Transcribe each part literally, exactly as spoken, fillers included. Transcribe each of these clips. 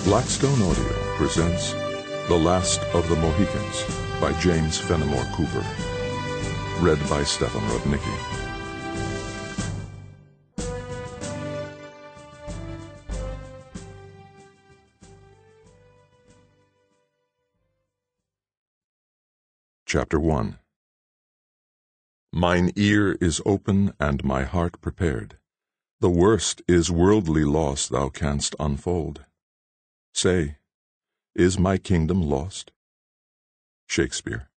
Blackstone Audio presents The Last of the Mohicans by James Fenimore Cooper. Read by Stefan Rudnicki. Chapter one. Mine ear is open and my heart prepared. The worst is worldly loss thou canst unfold. Say, is my kingdom lost? Shakespeare.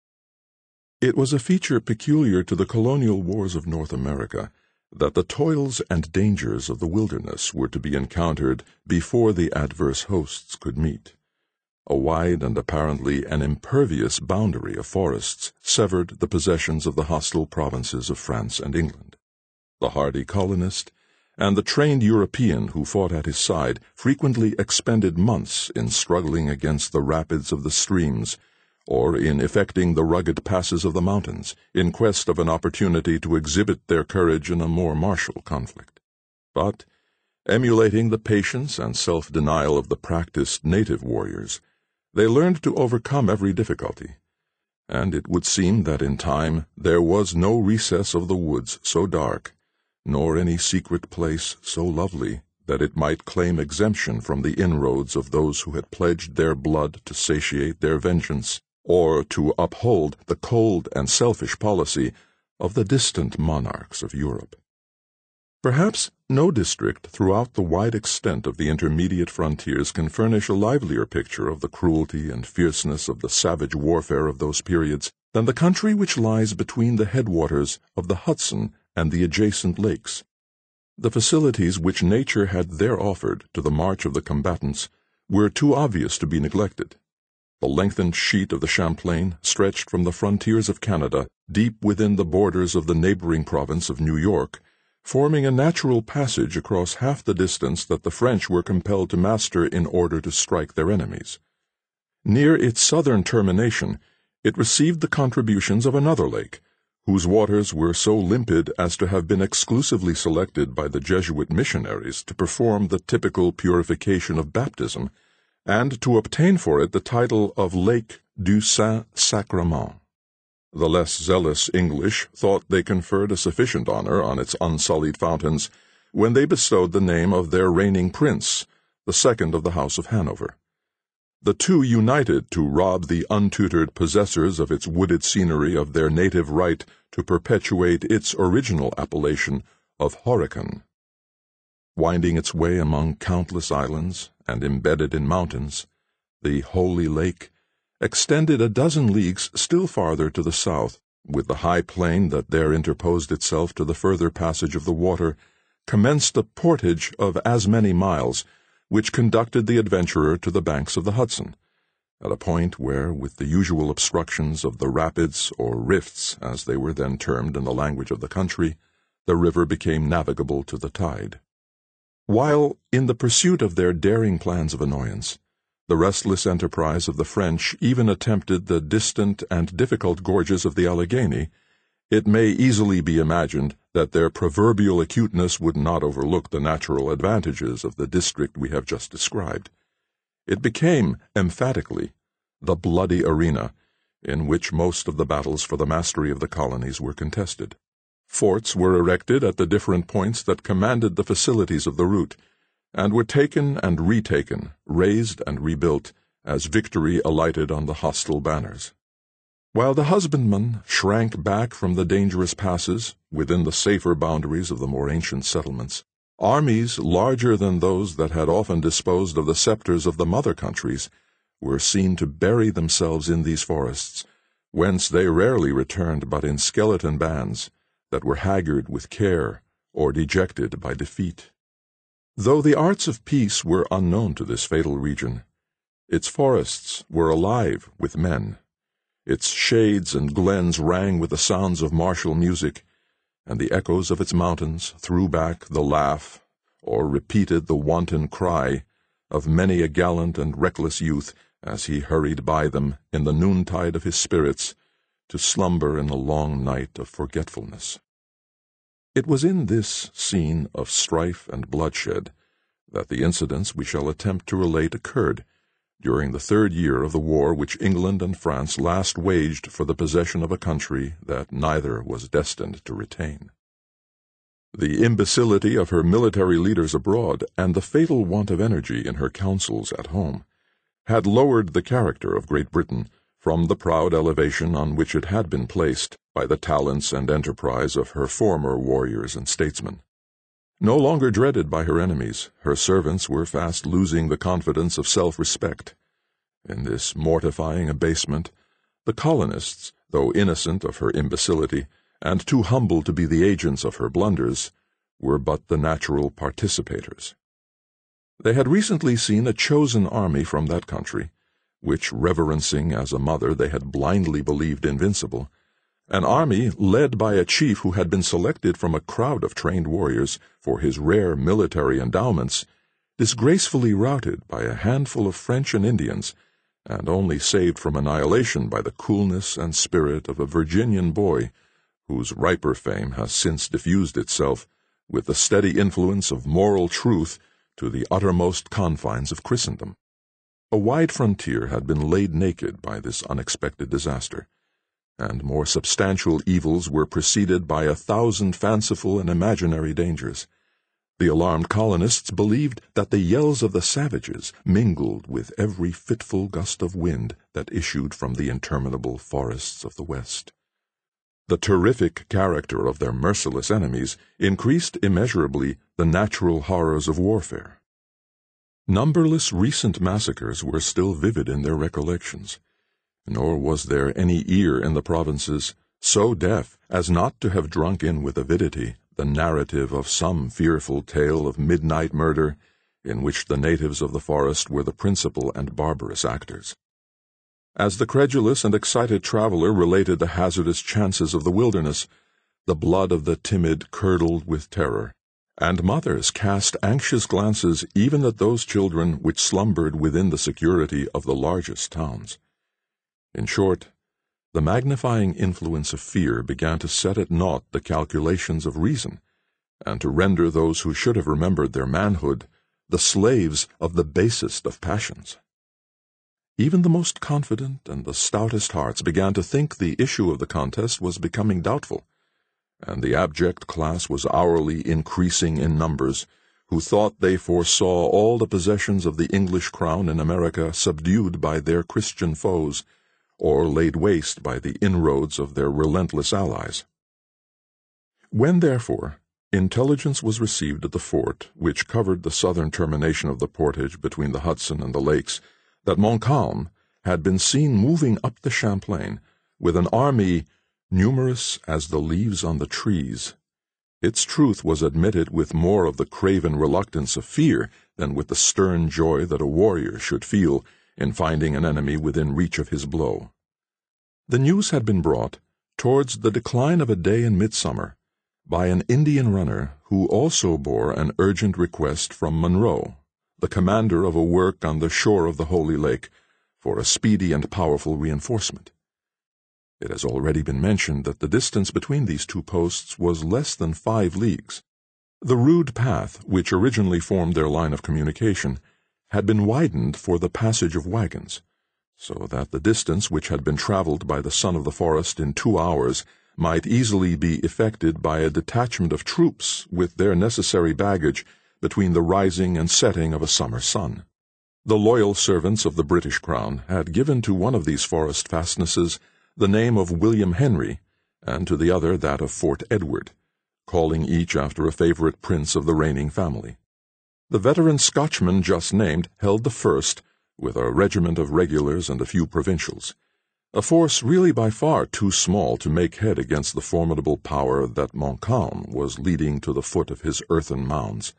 It was a feature peculiar to the colonial wars of North America that the toils and dangers of the wilderness were to be encountered before the adverse hosts could meet. A wide and apparently an impervious boundary of forests severed the possessions of the hostile provinces of France and England. The hardy colonist and the trained European who fought at his side frequently expended months in struggling against the rapids of the streams, or in effecting the rugged passes of the mountains, in quest of an opportunity to exhibit their courage in a more martial conflict. But, emulating the patience and self-denial of the practiced native warriors, they learned to overcome every difficulty, and it would seem that in time there was no recess of the woods so dark, nor any secret place so lovely that it might claim exemption from the inroads of those who had pledged their blood to satiate their vengeance, or to uphold the cold and selfish policy of the distant monarchs of Europe. Perhaps no district throughout the wide extent of the intermediate frontiers can furnish a livelier picture of the cruelty and fierceness of the savage warfare of those periods than the country which lies between the headwaters of the Hudson and the adjacent lakes. The facilities which nature had there offered to the march of the combatants were too obvious to be neglected. The lengthened sheet of the Champlain stretched from the frontiers of Canada deep within the borders of the neighboring province of New York, forming a natural passage across half the distance that the French were compelled to master in order to strike their enemies. Near its southern termination, it received the contributions of another lake, whose waters were so limpid as to have been exclusively selected by the Jesuit missionaries to perform the typical purification of baptism, and to obtain for it the title of Lake du Saint-Sacrement. The less zealous English thought they conferred a sufficient honor on its unsullied fountains when they bestowed the name of their reigning prince, the second of the House of Hanover. The two united to rob the untutored possessors of its wooded scenery of their native right to perpetuate its original appellation of Horican. Winding its way among countless islands and embedded in mountains, the Holy Lake extended a dozen leagues still farther to the south, with the high plain that there interposed itself to the further passage of the water, commenced a portage of as many miles, which conducted the adventurer to the banks of the Hudson, at a point where, with the usual obstructions of the rapids, or rifts, as they were then termed in the language of the country, the river became navigable to the tide. While, in the pursuit of their daring plans of annoyance, the restless enterprise of the French even attempted the distant and difficult gorges of the Allegheny, it may easily be imagined that their proverbial acuteness would not overlook the natural advantages of the district we have just described. It became, emphatically, the bloody arena in which most of the battles for the mastery of the colonies were contested. Forts were erected at the different points that commanded the facilities of the route, and were taken and retaken, razed and rebuilt, as victory alighted on the hostile banners. While the husbandman shrank back from the dangerous passes within the safer boundaries of the more ancient settlements, armies larger than those that had often disposed of the scepters of the mother countries were seen to bury themselves in these forests, whence they rarely returned but in skeleton bands that were haggard with care or dejected by defeat. Though the arts of peace were unknown to this fatal region, its forests were alive with men. Its shades and glens rang with the sounds of martial music, and the echoes of its mountains threw back the laugh, or repeated the wanton cry, of many a gallant and reckless youth as he hurried by them in the noontide of his spirits to slumber in the long night of forgetfulness. It was in this scene of strife and bloodshed that the incidents we shall attempt to relate occurred during the third year of the war which England and France last waged for the possession of a country that neither was destined to retain. The imbecility of her military leaders abroad, and the fatal want of energy in her councils at home, had lowered the character of Great Britain from the proud elevation on which it had been placed by the talents and enterprise of her former warriors and statesmen. No longer dreaded by her enemies, her servants were fast losing the confidence of self-respect. In this mortifying abasement, the colonists, though innocent of her imbecility, and too humble to be the agents of her blunders, were but the natural participators. They had recently seen a chosen army from that country, which, reverencing as a mother, they had blindly believed invincible, an army led by a chief who had been selected from a crowd of trained warriors for his rare military endowments, disgracefully routed by a handful of French and Indians, and only saved from annihilation by the coolness and spirit of a Virginian boy, whose riper fame has since diffused itself, with the steady influence of moral truth, to the uttermost confines of Christendom. A wide frontier had been laid naked by this unexpected disaster, and more substantial evils were preceded by a thousand fanciful and imaginary dangers. The alarmed colonists believed that the yells of the savages mingled with every fitful gust of wind that issued from the interminable forests of the West. The terrific character of their merciless enemies increased immeasurably the natural horrors of warfare. Numberless recent massacres were still vivid in their recollections, nor was there any ear in the provinces so deaf as not to have drunk in with avidity the narrative of some fearful tale of midnight murder in which the natives of the forest were the principal and barbarous actors. As the credulous and excited traveler related the hazardous chances of the wilderness, the blood of the timid curdled with terror, and mothers cast anxious glances even at those children which slumbered within the security of the largest towns. In short, the magnifying influence of fear began to set at naught the calculations of reason, and to render those who should have remembered their manhood the slaves of the basest of passions. Even the most confident and the stoutest hearts began to think the issue of the contest was becoming doubtful, and the abject class was hourly increasing in numbers, who thought they foresaw all the possessions of the English crown in America subdued by their Christian foes, or laid waste by the inroads of their relentless allies. When, therefore, intelligence was received at the fort which covered the southern termination of the portage between the Hudson and the lakes, that Montcalm had been seen moving up the Champlain with an army numerous as the leaves on the trees, its truth was admitted with more of the craven reluctance of fear than with the stern joy that a warrior should feel in finding an enemy within reach of his blow. The news had been brought, towards the decline of a day in midsummer, by an Indian runner who also bore an urgent request from Monroe, the commander of a work on the shore of the Holy Lake, for a speedy and powerful reinforcement. It has already been mentioned that the distance between these two posts was less than five leagues. The rude path, which originally formed their line of communication, had been widened for the passage of wagons, so that the distance which had been traveled by the son of the forest in two hours might easily be effected by a detachment of troops with their necessary baggage between the rising and setting of a summer sun. The loyal servants of the British Crown had given to one of these forest fastnesses the name of William Henry, and to the other that of Fort Edward, calling each after a favorite prince of the reigning family. The veteran Scotchman just named held the first, with a regiment of regulars and a few provincials, a force really by far too small to make head against the formidable power that Montcalm was leading to the foot of his earthen mounds.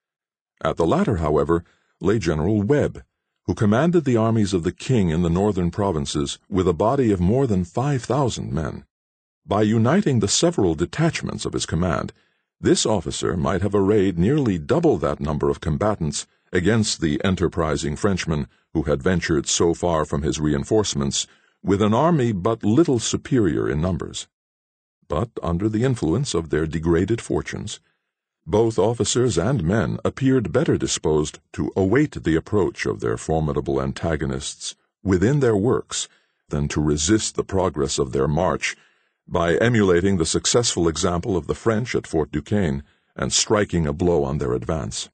At the latter, however, lay General Webb, who commanded the armies of the king in the northern provinces with a body of more than five thousand men. By uniting the several detachments of his command, this officer might have arrayed nearly double that number of combatants against the enterprising Frenchman who had ventured so far from his reinforcements, with an army but little superior in numbers. But under the influence of their degraded fortunes, Both officers and men appeared better disposed to await the approach of their formidable antagonists within their works than to resist the progress of their march by emulating the successful example of the French at Fort Duquesne and striking a blow on their advance.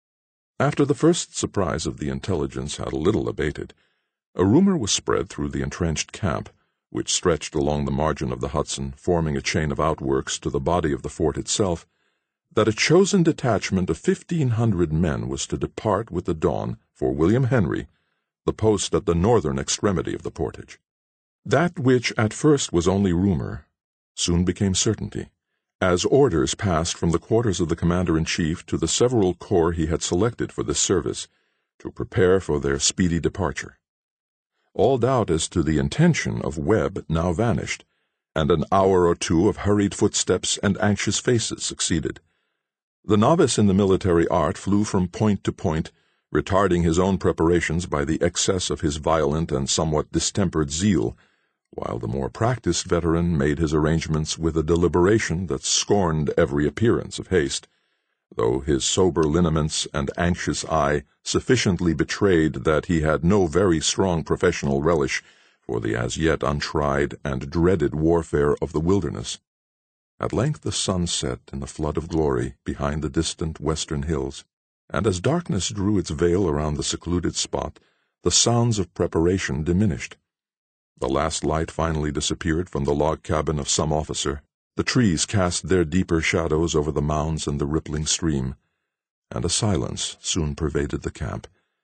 After the first surprise of the intelligence had a little abated, a rumor was spread through the entrenched camp, which stretched along the margin of the Hudson, forming a chain of outworks to the body of the fort itself, that a chosen detachment of fifteen hundred men was to depart with the dawn for William Henry, the post at the northern extremity of the portage. That which at first was only rumor soon became certainty, as orders passed from the quarters of the commander-in-chief to the several corps he had selected for this service to prepare for their speedy departure. All doubt as to the intention of Webb now vanished, and an hour or two of hurried footsteps and anxious faces succeeded. The novice in the military art flew from point to point, retarding his own preparations by the excess of his violent and somewhat distempered zeal, while the more practiced veteran made his arrangements with a deliberation that scorned every appearance of haste, though his sober lineaments and anxious eye sufficiently betrayed that he had no very strong professional relish for the as yet untried and dreaded warfare of the wilderness. At length the sun set in the flood of glory behind the distant western hills, and as darkness drew its veil around the secluded spot, the sounds of preparation diminished. The last light finally disappeared from the log cabin of some officer, the trees cast their deeper shadows over the mounds and the rippling stream, and a silence soon pervaded the camp,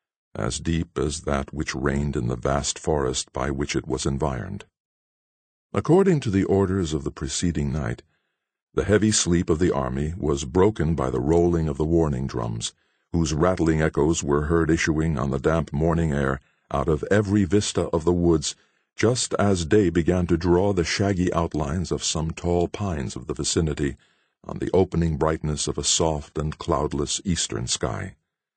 as deep as that which reigned in the vast forest by which it was environed. According to the orders of the preceding night, the heavy sleep of the army was broken by the rolling of the warning drums, whose rattling echoes were heard issuing on the damp morning air out of every vista of the woods, just as day began to draw the shaggy outlines of some tall pines of the vicinity on the opening brightness of a soft and cloudless eastern sky.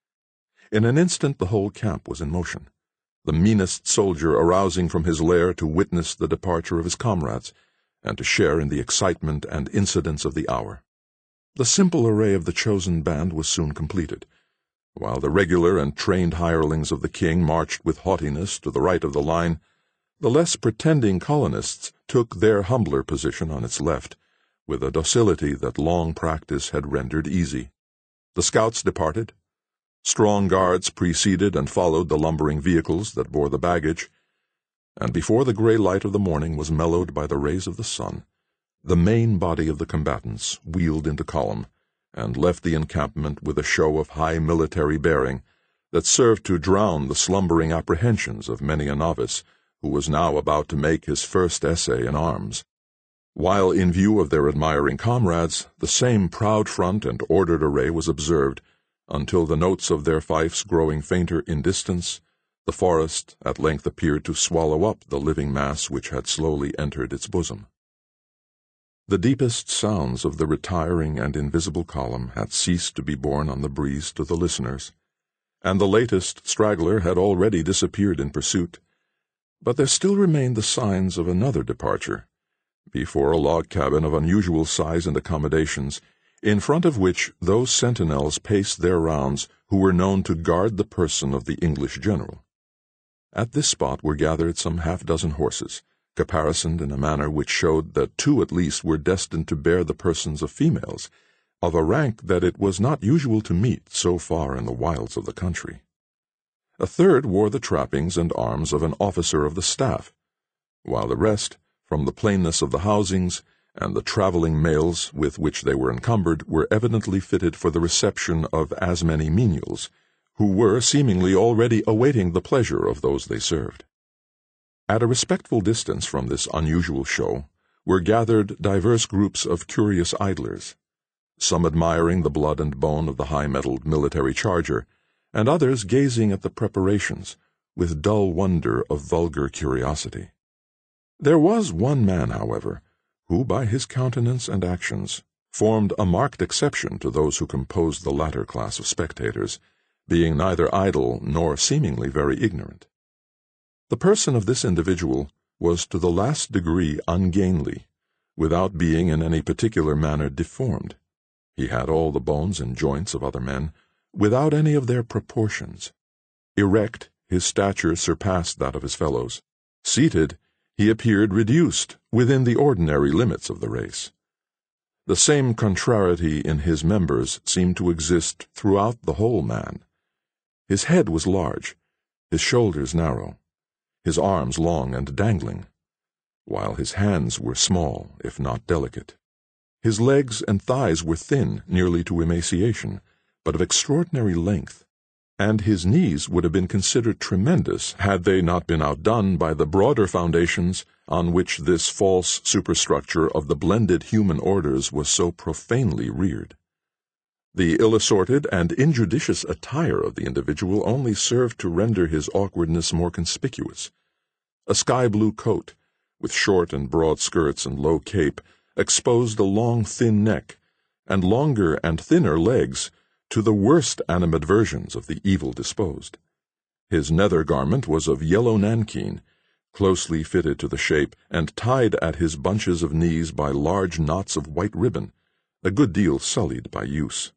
In an instant the whole camp was in motion, the meanest soldier arousing from his lair to witness the departure of his comrades, and to share in the excitement and incidents of the hour. The simple array of the chosen band was soon completed. While the regular and trained hirelings of the king marched with haughtiness to the right of the line, the less pretending colonists took their humbler position on its left, with a docility that long practice had rendered easy. The scouts departed. Strong guards preceded and followed the lumbering vehicles that bore the baggage, and before the gray light of the morning was mellowed by the rays of the sun, the main body of the combatants wheeled into column, and left the encampment with a show of high military bearing that served to drown the slumbering apprehensions of many a novice who was now about to make his first essay in arms. While in view of their admiring comrades, the same proud front and ordered array was observed, until the notes of their fifes growing fainter in distance, the forest at length appeared to swallow up the living mass which had slowly entered its bosom. The deepest sounds of the retiring and invisible column had ceased to be borne on the breeze to the listeners, and the latest straggler had already disappeared in pursuit, but there still remained the signs of another departure, before a log cabin of unusual size and accommodations, in front of which those sentinels paced their rounds who were known to guard the person of the English general. At this spot were gathered some half-dozen horses, caparisoned in a manner which showed that two at least were destined to bear the persons of females, of a rank that it was not usual to meet so far in the wilds of the country. A third wore the trappings and arms of an officer of the staff, while the rest, from the plainness of the housings and the travelling mails with which they were encumbered, were evidently fitted for the reception of as many menials, who were seemingly already awaiting the pleasure of those they served. At a respectful distance from this unusual show were gathered divers groups of curious idlers, some admiring the blood and bone of the high-mettled military charger, and others gazing at the preparations with dull wonder of vulgar curiosity. There was one man, however, who by his countenance and actions formed a marked exception to those who composed the latter class of spectators, being neither idle nor seemingly very ignorant. The person of this individual was to the last degree ungainly, without being in any particular manner deformed. He had all the bones and joints of other men, without any of their proportions. Erect, his stature surpassed that of his fellows. Seated, he appeared reduced within the ordinary limits of the race. The same contrariety in his members seemed to exist throughout the whole man. His head was large, his shoulders narrow, his arms long and dangling, while his hands were small, if not delicate. His legs and thighs were thin, nearly to emaciation, but of extraordinary length, and his knees would have been considered tremendous had they not been outdone by the broader foundations on which this false superstructure of the blended human orders was so profanely reared. The ill-assorted and injudicious attire of the individual only served to render his awkwardness more conspicuous. A sky-blue coat, with short and broad skirts and low cape, exposed a long, thin neck, and longer and thinner legs, to the worst animadversions of the evil-disposed. His nether garment was of yellow nankeen, closely fitted to the shape, and tied at his bunches of knees by large knots of white ribbon, a good deal sullied by use.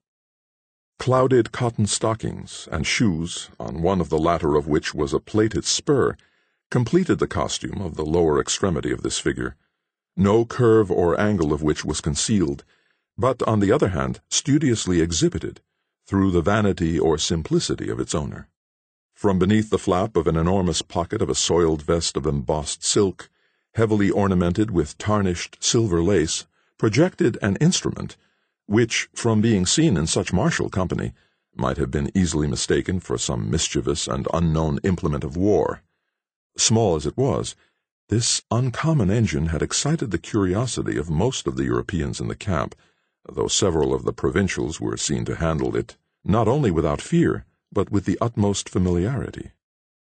Clouded cotton stockings and shoes, on one of the latter of which was a plated spur, completed the costume of the lower extremity of this figure, no curve or angle of which was concealed, but, on the other hand, studiously exhibited, through the vanity or simplicity of its owner. From beneath the flap of an enormous pocket of a soiled vest of embossed silk, heavily ornamented with tarnished silver lace, projected an instrument, which, from being seen in such martial company, might have been easily mistaken for some mischievous and unknown implement of war. Small as it was, this uncommon engine had excited the curiosity of most of the Europeans in the camp, though several of the provincials were seen to handle it, not only without fear, but with the utmost familiarity.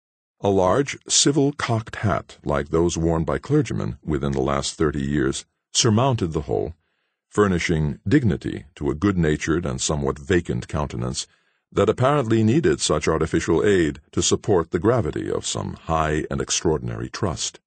A large, civil cocked hat, like those worn by clergymen within the last thirty years, surmounted the whole, furnishing dignity to a good-natured and somewhat vacant countenance that apparently needed such artificial aid to support the gravity of some high and extraordinary trust.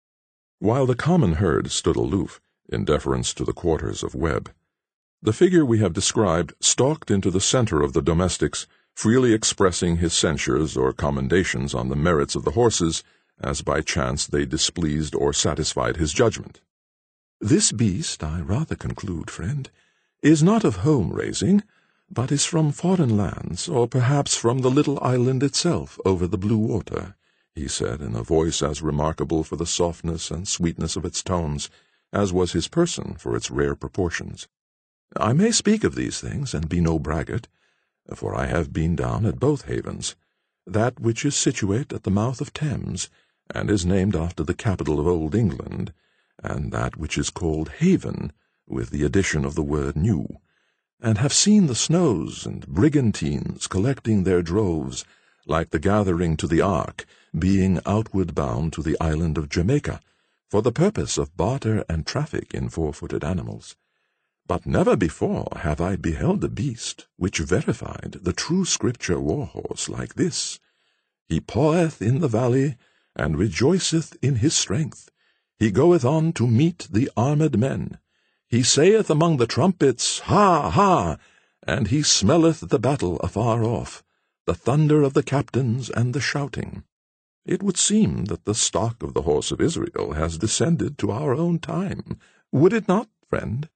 While the common herd stood aloof, in deference to the quarters of Webb, the figure we have described stalked into the center of the domestics, freely expressing his censures or commendations on the merits of the horses, as by chance they displeased or satisfied his judgment. "This beast, I rather conclude, friend, is not of home-raising, but is from foreign lands, or perhaps from the little island itself over the blue water," he said, in a voice as remarkable for the softness and sweetness of its tones as was his person for its rare proportions. "I may speak of these things, and be no braggart, for I have been down at both havens, that which is situate at the mouth of Thames, and is named after the capital of Old England, and that which is called Haven, with the addition of the word New, and have seen the snows and brigantines collecting their droves, like the gathering to the Ark, being outward bound to the island of Jamaica, for the purpose of barter and traffic in four-footed animals. But never before have I beheld a beast which verified the true scripture war-horse like this. He paweth in the valley, and rejoiceth in his strength. He goeth on to meet the armed men. He saith among the trumpets, Ha, ha! And he smelleth the battle afar off, the thunder of the captains and the shouting. It would seem that the stock of the horse of Israel has descended to our own time. Would it not, friend?"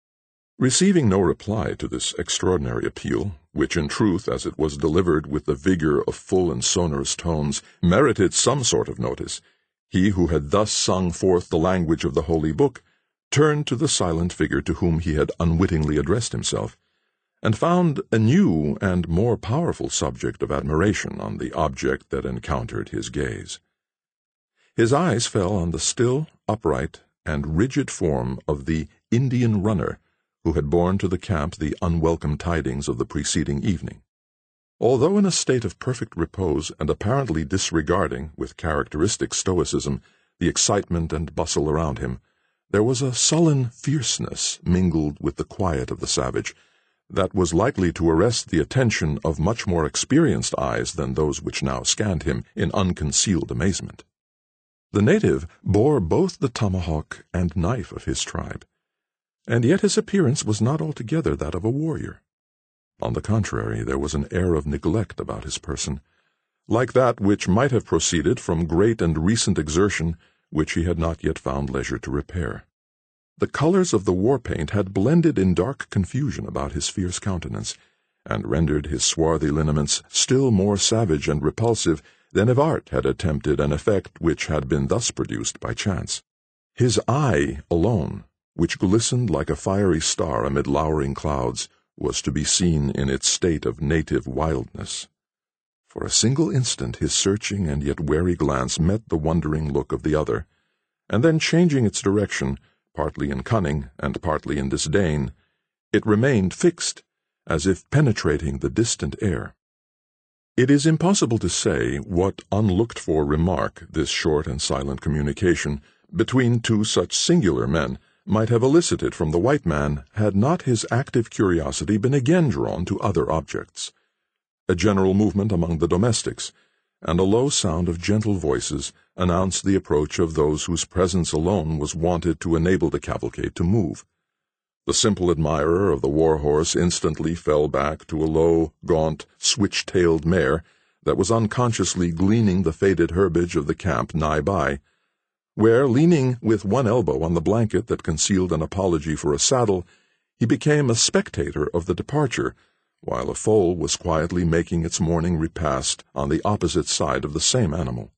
Receiving no reply to this extraordinary appeal, which in truth, as it was delivered with the vigor of full and sonorous tones, merited some sort of notice, he who had thus sung forth the language of the Holy Book turned to the silent figure to whom he had unwittingly addressed himself, and found a new and more powerful subject of admiration on the object that encountered his gaze. His eyes fell on the still, upright, and rigid form of the Indian runner who had borne to the camp the unwelcome tidings of the preceding evening. Although in a state of perfect repose and apparently disregarding, with characteristic stoicism, the excitement and bustle around him, there was a sullen fierceness mingled with the quiet of the savage that was likely to arrest the attention of much more experienced eyes than those which now scanned him in unconcealed amazement. The native bore both the tomahawk and knife of his tribe, and yet his appearance was not altogether that of a warrior. On the contrary, there was an air of neglect about his person, like that which might have proceeded from great and recent exertion which he had not yet found leisure to repair. The colors of the war-paint had blended in dark confusion about his fierce countenance, and rendered his swarthy lineaments still more savage and repulsive than if art had attempted an effect which had been thus produced by chance. His eye alone, which glistened like a fiery star amid lowering clouds, was to be seen in its state of native wildness. For a single instant his searching and yet wary glance met the wondering look of the other, and then changing its direction, partly in cunning and partly in disdain, it remained fixed, as if penetrating the distant air. It is impossible to say what unlooked-for remark this short and silent communication between two such singular men might have elicited from the white man had not his active curiosity been again drawn to other objects. A general movement among the domestics, and a low sound of gentle voices announced the approach of those whose presence alone was wanted to enable the cavalcade to move. The simple admirer of the war-horse instantly fell back to a low, gaunt, switch-tailed mare that was unconsciously gleaning the faded herbage of the camp nigh by, where, leaning with one elbow on the blanket that concealed an apology for a saddle, he became a spectator of the departure, while a foal was quietly making its morning repast on the opposite side of the same animal.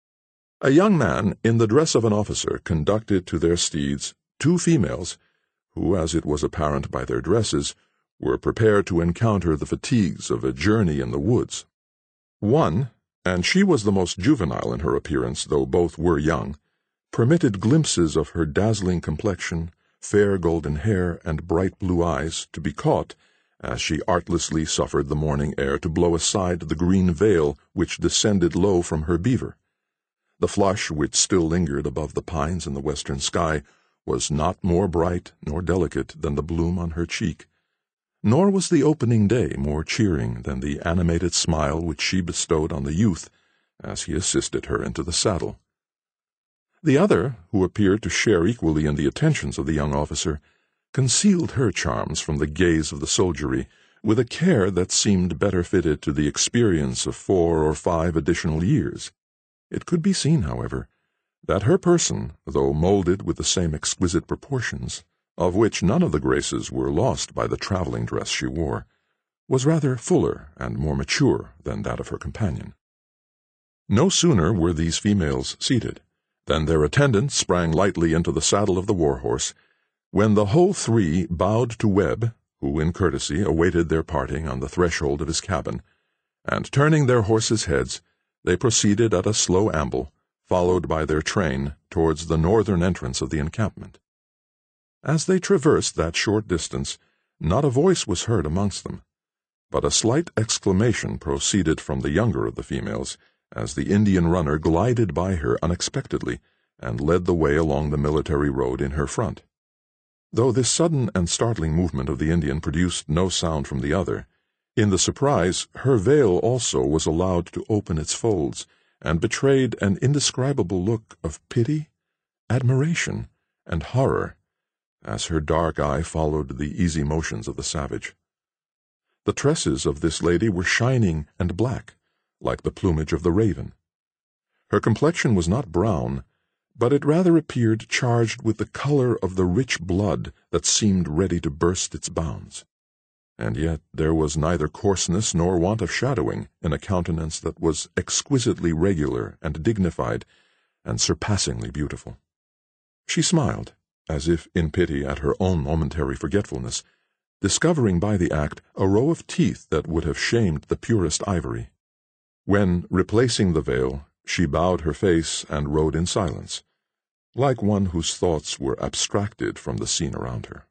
A young man, in the dress of an officer, conducted to their steeds two females, who, as it was apparent by their dresses, were prepared to encounter the fatigues of a journey in the woods. One, and she was the most juvenile in her appearance, though both were young, permitted glimpses of her dazzling complexion, fair golden hair, and bright blue eyes to be caught, as she artlessly suffered the morning air to blow aside the green veil which descended low from her beaver. The flush which still lingered above the pines in the western sky was not more bright nor delicate than the bloom on her cheek, nor was the opening day more cheering than the animated smile which she bestowed on the youth as he assisted her into the saddle. The other, who appeared to share equally in the attentions of the young officer, concealed her charms from the gaze of the soldiery with a care that seemed better fitted to the experience of four or five additional years. It could be seen, however, that her person, though moulded with the same exquisite proportions, of which none of the graces were lost by the travelling dress she wore, was rather fuller and more mature than that of her companion. No sooner were these females seated than their attendant sprang lightly into the saddle of the war-horse, when the whole three bowed to Webb, who in courtesy awaited their parting on the threshold of his cabin, and turning their horses' heads, they proceeded at a slow amble, followed by their train, towards the northern entrance of the encampment. As they traversed that short distance, not a voice was heard amongst them, but a slight exclamation proceeded from the younger of the females, as the Indian runner glided by her unexpectedly, and led the way along the military road in her front. Though this sudden and startling movement of the Indian produced no sound from the other, in the surprise her veil also was allowed to open its folds, and betrayed an indescribable look of pity, admiration, and horror, as her dark eye followed the easy motions of the savage. The tresses of this lady were shining and black, like the plumage of the raven. Her complexion was not brown, but it rather appeared charged with the color of the rich blood that seemed ready to burst its bounds. And yet there was neither coarseness nor want of shadowing in a countenance that was exquisitely regular and dignified, and surpassingly beautiful. She smiled, as if in pity at her own momentary forgetfulness, discovering by the act a row of teeth that would have shamed the purest ivory. When, replacing the veil, she bowed her face and rode in silence, like one whose thoughts were abstracted from the scene around her.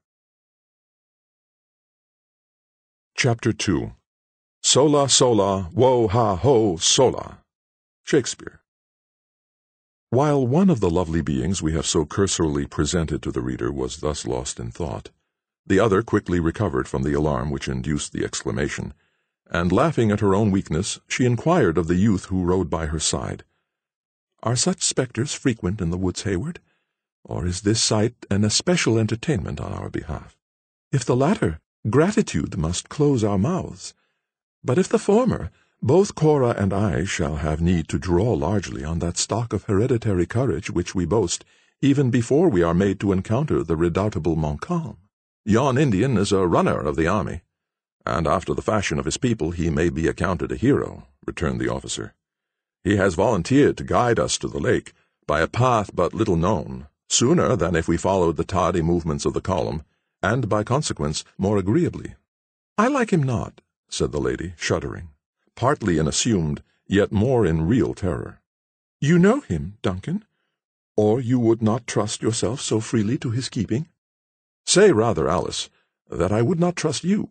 Chapter two. Sola, sola, wo, ha, ho, sola. Shakespeare. While one of the lovely beings we have so cursorily presented to the reader was thus lost in thought, the other quickly recovered from the alarm which induced the exclamation, and laughing at her own weakness, she inquired of the youth who rode by her side, "Are such spectres frequent in the woods, Hayward? Or is this sight an especial entertainment on our behalf? If the latter, gratitude must close our mouths. But if the former, both Cora and I shall have need to draw largely on that stock of hereditary courage which we boast, even before we are made to encounter the redoubtable Montcalm. Yon Indian is a runner of the army, and after the fashion of his people he may be accounted a hero," returned the officer. "He has volunteered to guide us to the lake, by a path but little known, sooner than if we followed the tardy movements of the column, and by consequence more agreeably." "I like him not," said the lady, shuddering, partly in assumed, yet more in real terror. "You know him, Duncan, or you would not trust yourself so freely to his keeping?" "Say rather, Alice, that I would not trust you.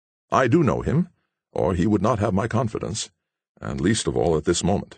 I do know him, or he would not have my confidence, and least of all at this moment.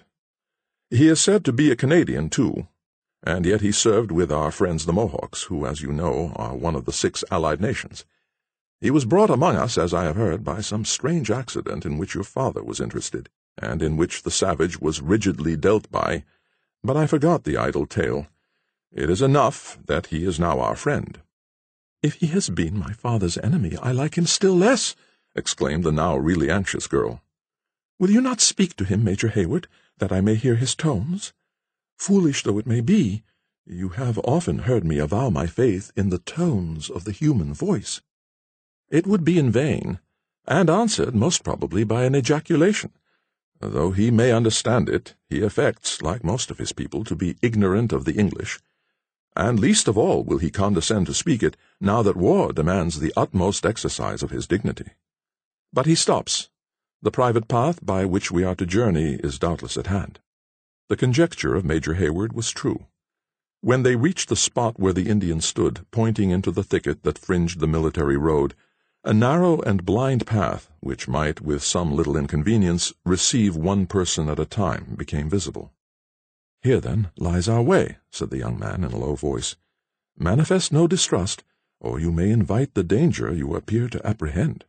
He is said to be a Canadian, too, and yet he served with our friends the Mohawks, who, as you know, are one of the six allied nations. He was brought among us, as I have heard, by some strange accident in which your father was interested, and in which the savage was rigidly dealt by, but I forgot the idle tale. It is enough that he is now our friend." "If he has been my father's enemy, I like him still less," exclaimed the now really anxious girl. "Will you not speak to him, Major Hayward, that I may hear his tones? Foolish though it may be, you have often heard me avow my faith in the tones of the human voice." "It would be in vain, and answered most probably by an ejaculation. Though he may understand it, he affects, like most of his people, to be ignorant of the English, and least of all will he condescend to speak it, now that war demands the utmost exercise of his dignity. But he stops. The private path by which we are to journey is doubtless at hand." The conjecture of Major Hayward was true. When they reached the spot where the Indian stood, pointing into the thicket that fringed the military road, a narrow and blind path, which might, with some little inconvenience, receive one person at a time, became visible. "Here, then, lies our way," said the young man in a low voice. "Manifest no distrust, or you may invite the danger you appear to apprehend."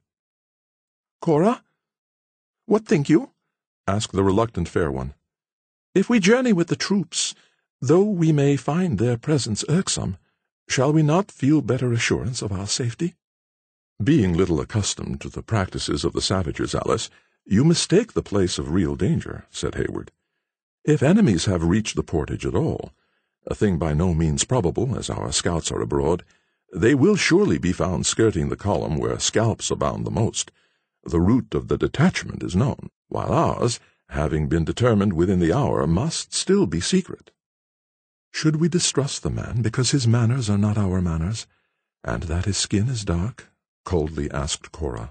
"Cora, what think you?" asked the reluctant fair one. "If we journey with the troops, though we may find their presence irksome, shall we not feel better assurance of our safety?" "Being little accustomed to the practices of the savages, Alice, you mistake the place of real danger," said Hayward. "If enemies have reached the portage at all, a thing by no means probable, as our scouts are abroad, they will surely be found skirting the column where scalps abound the most. The route of the detachment is known, while ours, having been determined within the hour, must still be secret." "Should we distrust the man because his manners are not our manners, and that his skin is dark?" coldly asked Cora.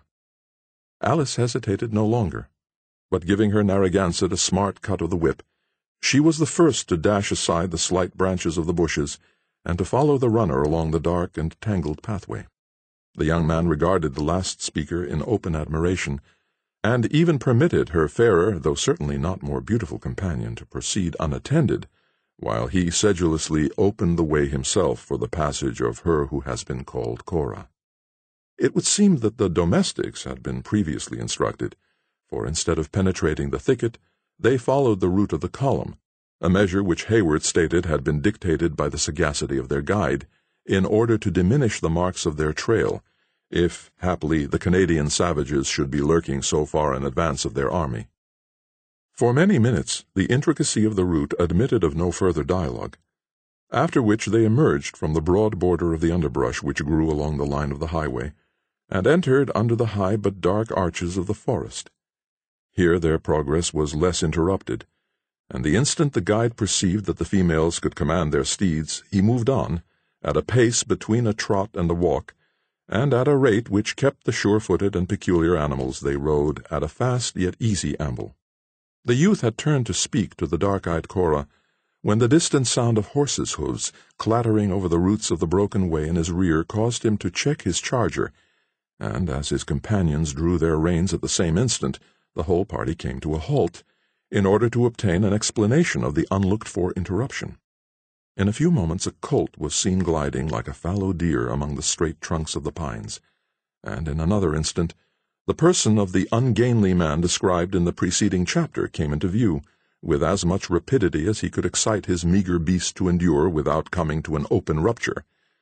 Alice hesitated no longer, but giving her Narragansett a smart cut of the whip, she was the first to dash aside the slight branches of the bushes, and to follow the runner along the dark and tangled pathway. The young man regarded the last speaker in open admiration, and even permitted her fairer, though certainly not more beautiful companion, to proceed unattended, while he sedulously opened the way himself for the passage of her who has been called Cora. It would seem that the domestics had been previously instructed, for instead of penetrating the thicket, they followed the route of the column, a measure which Hayward stated had been dictated by the sagacity of their guide, in order to diminish the marks of their trail, if, happily, the Canadian savages should be lurking so far in advance of their army. For many minutes the intricacy of the route admitted of no further dialogue, after which they emerged from the broad border of the underbrush which grew along the line of the highway, and entered under the high but dark arches of the forest. Here their progress was less interrupted, and the instant the guide perceived that the females could command their steeds, he moved on, at a pace between a trot and a walk, and at a rate which kept the sure-footed and peculiar animals they rode at a fast yet easy amble. The youth had turned to speak to the dark-eyed Cora, when the distant sound of horses' hoofs clattering over the roots of the broken way in his rear caused him to check his charger, and as his companions drew their reins at the same instant, the whole party came to a halt, in order to obtain an explanation of the unlooked-for interruption. In a few moments a colt was seen gliding like a fallow deer among the straight trunks of the pines, and in another instant the person of the ungainly man described in the preceding chapter came into view, with as much rapidity as he could excite his meagre beast to endure without coming to an open rupture.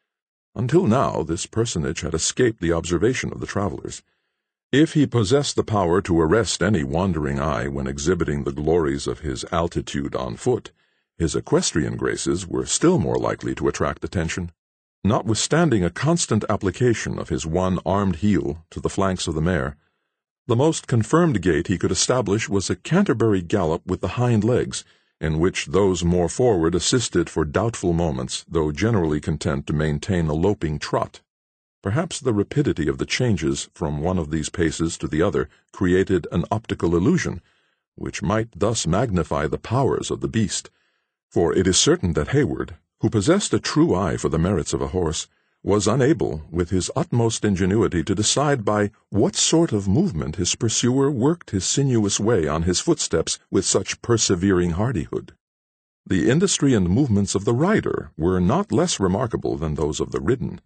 Until now, this personage had escaped the observation of the travelers. If he possessed the power to arrest any wandering eye when exhibiting the glories of his altitude on foot, his equestrian graces were still more likely to attract attention. Notwithstanding a constant application of his one armed heel to the flanks of the mare, the most confirmed gait he could establish was a Canterbury gallop with the hind legs, in which those more forward assisted for doubtful moments, though generally content to maintain a loping trot. Perhaps the rapidity of the changes from one of these paces to the other created an optical illusion, which might thus magnify the powers of the beast, for it is certain that Hayward, who possessed a true eye for the merits of a horse, was unable, with his utmost ingenuity, to decide by what sort of movement his pursuer worked his sinuous way on his footsteps with such persevering hardihood. The industry and movements of the rider were not less remarkable than those of the ridden.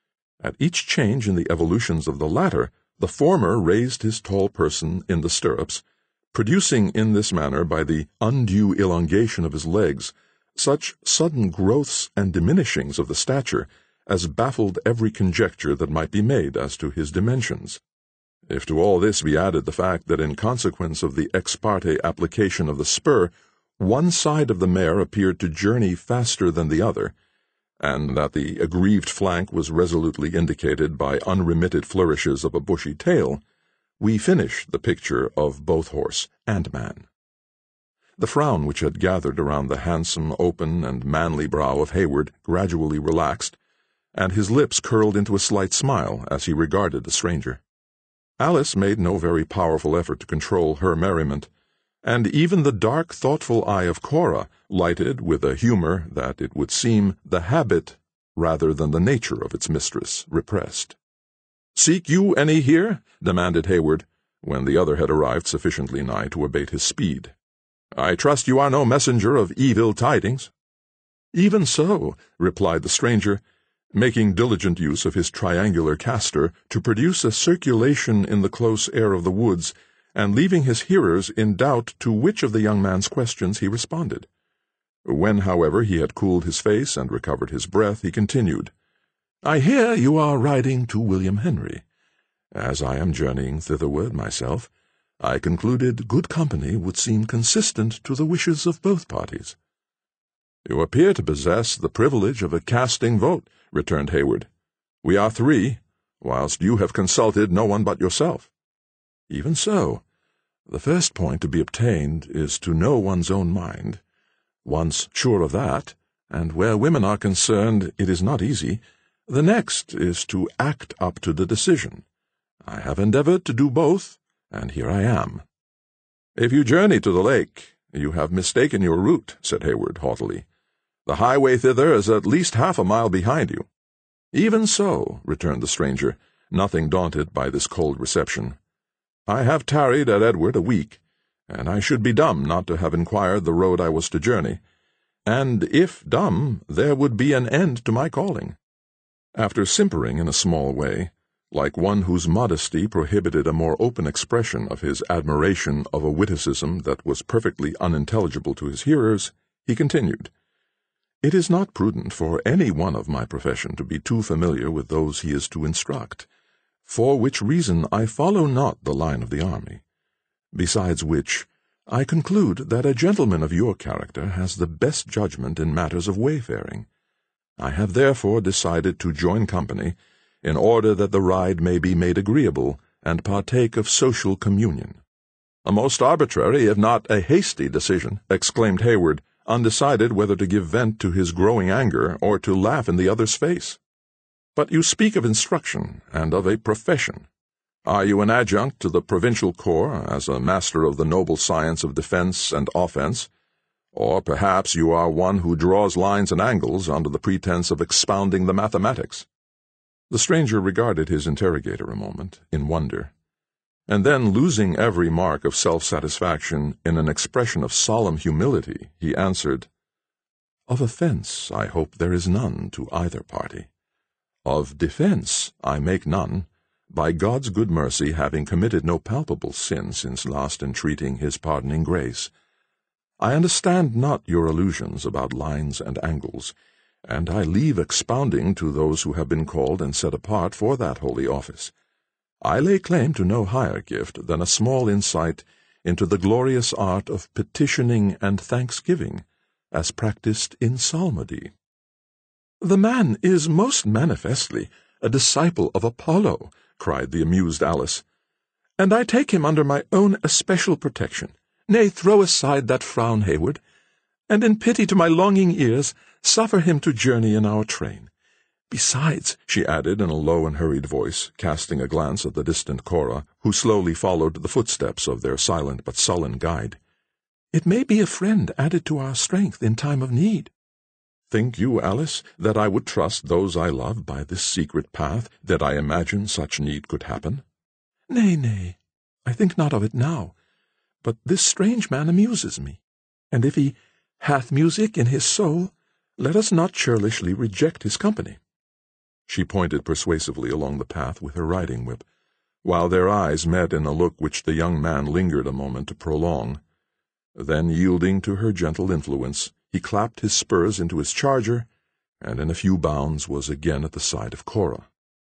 At each change in the evolutions of the latter, the former raised his tall person in the stirrups, producing in this manner, by the undue elongation of his legs, such sudden growths and diminishings of the stature as baffled every conjecture that might be made as to his dimensions. If to all this be added the fact that in consequence of the ex parte application of the spur, one side of the mare appeared to journey faster than the other, and that the aggrieved flank was resolutely indicated by unremitted flourishes of a bushy tail, we finish the picture of both horse and man. The frown which had gathered around the handsome, open, and manly brow of Hayward gradually relaxed, and his lips curled into a slight smile as he regarded the stranger. Alice made no very powerful effort to control her merriment, and even the dark, thoughtful eye of Cora lighted with a humor that it would seem the habit rather than the nature of its mistress repressed. "Seek you any here?" demanded Hayward, when the other had arrived sufficiently nigh to abate his speed. "I trust you are no messenger of evil tidings." "Even so," replied the stranger, making diligent use of his triangular castor to produce a circulation in the close air of the woods, and leaving his hearers in doubt to which of the young man's questions he responded. When, however, he had cooled his face and recovered his breath, he continued, "I hear you are riding to William Henry. As I am journeying thitherward myself, I concluded good company would seem consistent to the wishes of both parties." "You appear to possess the privilege of a casting vote," returned Hayward. "We are three, whilst you have consulted no one but yourself." "Even so. The first point to be obtained is to know one's own mind. Once sure of that, and where women are concerned it is not easy, the next is to act up to the decision. I have endeavored to do both, and here I am." "If you journey to the lake, you have mistaken your route," said Hayward haughtily. "The highway thither is at least half a mile behind you." "Even so," returned the stranger, nothing daunted by this cold reception. "I have tarried at Edward a week, and I should be dumb not to have inquired the road I was to journey, and if dumb, there would be an end to my calling." After simpering in a small way, like one whose modesty prohibited a more open expression of his admiration of a witticism that was perfectly unintelligible to his hearers, he continued, "It is not prudent for any one of my profession to be too familiar with those he is to instruct, for which reason I follow not the line of the army. Besides which, I conclude that a gentleman of your character has the best judgment in matters of wayfaring. I have therefore decided to join company, in order that the ride may be made agreeable and partake of social communion." "A most arbitrary, if not a hasty decision," exclaimed Hayward, undecided whether to give vent to his growing anger or to laugh in the other's face. "But you speak of instruction and of a profession. Are you an adjunct to the provincial corps as a master of the noble science of defense and offense? Or perhaps you are one who draws lines and angles under the pretense of expounding the mathematics?" The stranger regarded his interrogator a moment, in wonder, and then, losing every mark of self-satisfaction in an expression of solemn humility, he answered, "Of offense I hope there is none to either party. Of defense I make none, by God's good mercy having committed no palpable sin since last entreating his pardoning grace. I understand not your allusions about lines and angles, and I leave expounding to those who have been called and set apart for that holy office. I lay claim to no higher gift than a small insight into the glorious art of petitioning and thanksgiving, as practiced in psalmody." "The man is most manifestly a disciple of Apollo," cried the amused Alice, "and I take him under my own especial protection. Nay, throw aside that frown, Hayward, and in pity to my longing ears, suffer him to journey in our train. Besides," she added in a low and hurried voice, casting a glance at the distant Cora, who slowly followed the footsteps of their silent but sullen guide, "it may be a friend added to our strength in time of need." "Think you, Alice, that I would trust those I love by this secret path, that I imagine such need could happen?" "Nay, nay, I think not of it now. But this strange man amuses me, and if he hath music in his soul, let us not churlishly reject his company." She pointed persuasively along the path with her riding-whip, while their eyes met in a look which the young man lingered a moment to prolong. Then, yielding to her gentle influence, he clapped his spurs into his charger, and in a few bounds was again at the side of Cora.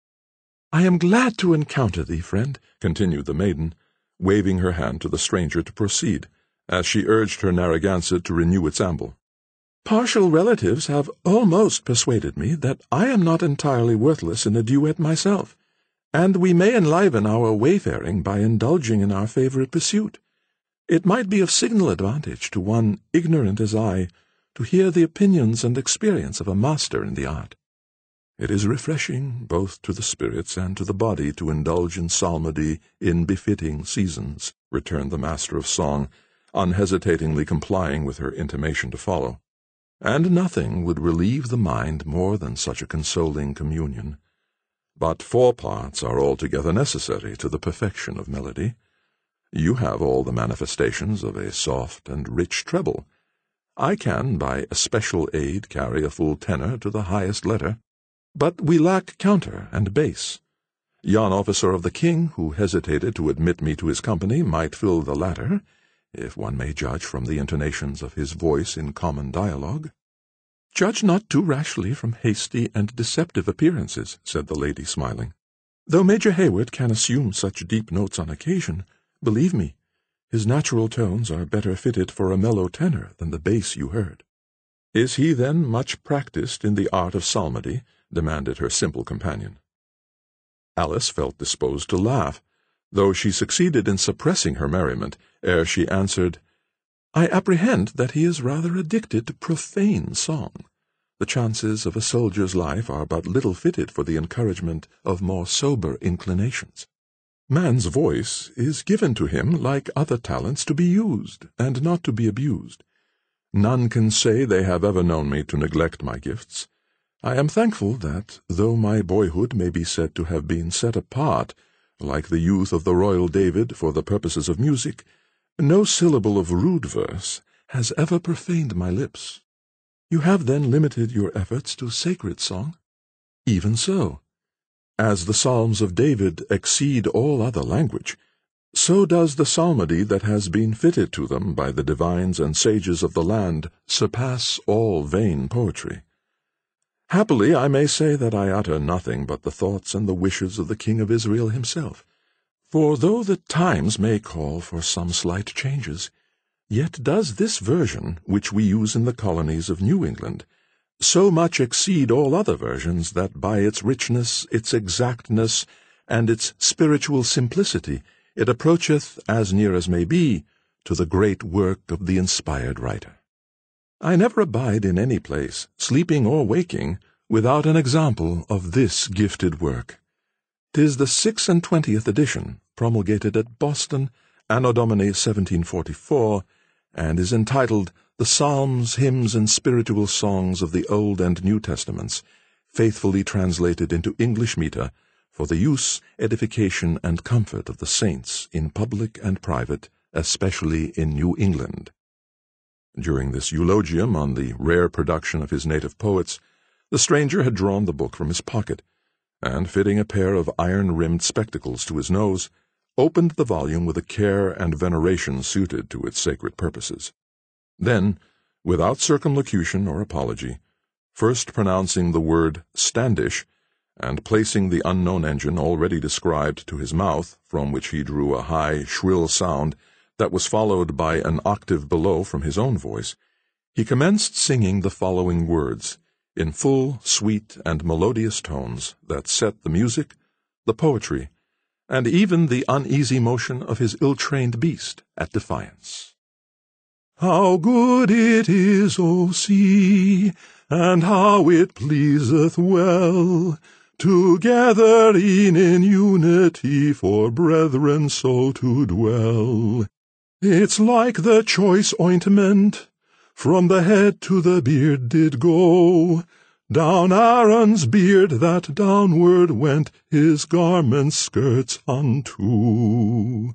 "I am glad to encounter thee, friend," continued the maiden, waving her hand to the stranger to proceed, as she urged her Narragansett to renew its amble. "Partial relatives have almost persuaded me that I am not entirely worthless in a duet myself, and we may enliven our wayfaring by indulging in our favourite pursuit. It might be of signal advantage to one ignorant as I to hear the opinions and experience of a master in the art." "It is refreshing both to the spirits and to the body to indulge in psalmody in befitting seasons," returned the master of song, unhesitatingly complying with her intimation to follow. "And nothing would relieve the mind more than such a consoling communion. But four parts are altogether necessary to the perfection of melody. You have all the manifestations of a soft and rich treble. I can, by especial aid, carry a full tenor to the highest letter, but we lack counter and bass. Yon officer of the king, who hesitated to admit me to his company, might fill the latter, if one may judge from the intonations of his voice in common dialogue." "Judge not too rashly from hasty and deceptive appearances," said the lady, smiling. "Though Major Hayward can assume such deep notes on occasion, believe me, his natural tones are better fitted for a mellow tenor than the bass you heard." "Is he, then, much practised in the art of psalmody?" demanded her simple companion. Alice felt disposed to laugh, though she succeeded in suppressing her merriment ere she answered, "I apprehend that he is rather addicted to profane song. The chances of a soldier's life are but little fitted for the encouragement of more sober inclinations. Man's voice is given to him, like other talents, to be used, and not to be abused. None can say they have ever known me to neglect my gifts. I am thankful that, though my boyhood may be said to have been set apart, like the youth of the royal David, for the purposes of music, no syllable of rude verse has ever profaned my lips." "You have then limited your efforts to sacred song?" "Even so. As the Psalms of David exceed all other language, so does the psalmody that has been fitted to them by the divines and sages of the land surpass all vain poetry. Happily, I may say that I utter nothing but the thoughts and the wishes of the King of Israel himself. For though the times may call for some slight changes, yet does this version, which we use in the colonies of New England, so much exceed all other versions that by its richness, its exactness, and its spiritual simplicity it approacheth, as near as may be, to the great work of the inspired writer. I never abide in any place, sleeping or waking, without an example of this gifted work. 'Tis the six and twentieth edition, promulgated at Boston, Anno Domini seventeen forty-four, and is entitled The Psalms, Hymns, and Spiritual Songs of the Old and New Testaments, faithfully translated into English metre, for the use, edification, and comfort of the saints in public and private, especially in New England." During this eulogium on the rare production of his native poets, the stranger had drawn the book from his pocket, and, fitting a pair of iron-rimmed spectacles to his nose, opened the volume with a care and veneration suited to its sacred purposes. Then, without circumlocution or apology, first pronouncing the word Standish, and placing the unknown engine already described to his mouth, from which he drew a high, shrill sound that was followed by an octave below from his own voice, he commenced singing the following words, in full, sweet, and melodious tones that set the music, the poetry, and even the uneasy motion of his ill-trained beast at defiance. How good it is, O sea, and how it pleaseth well, to gather in in unity for brethren so to dwell. It's like the choice ointment, from the head to the beard did go, down Aaron's beard that downward went, his garment's skirts unto.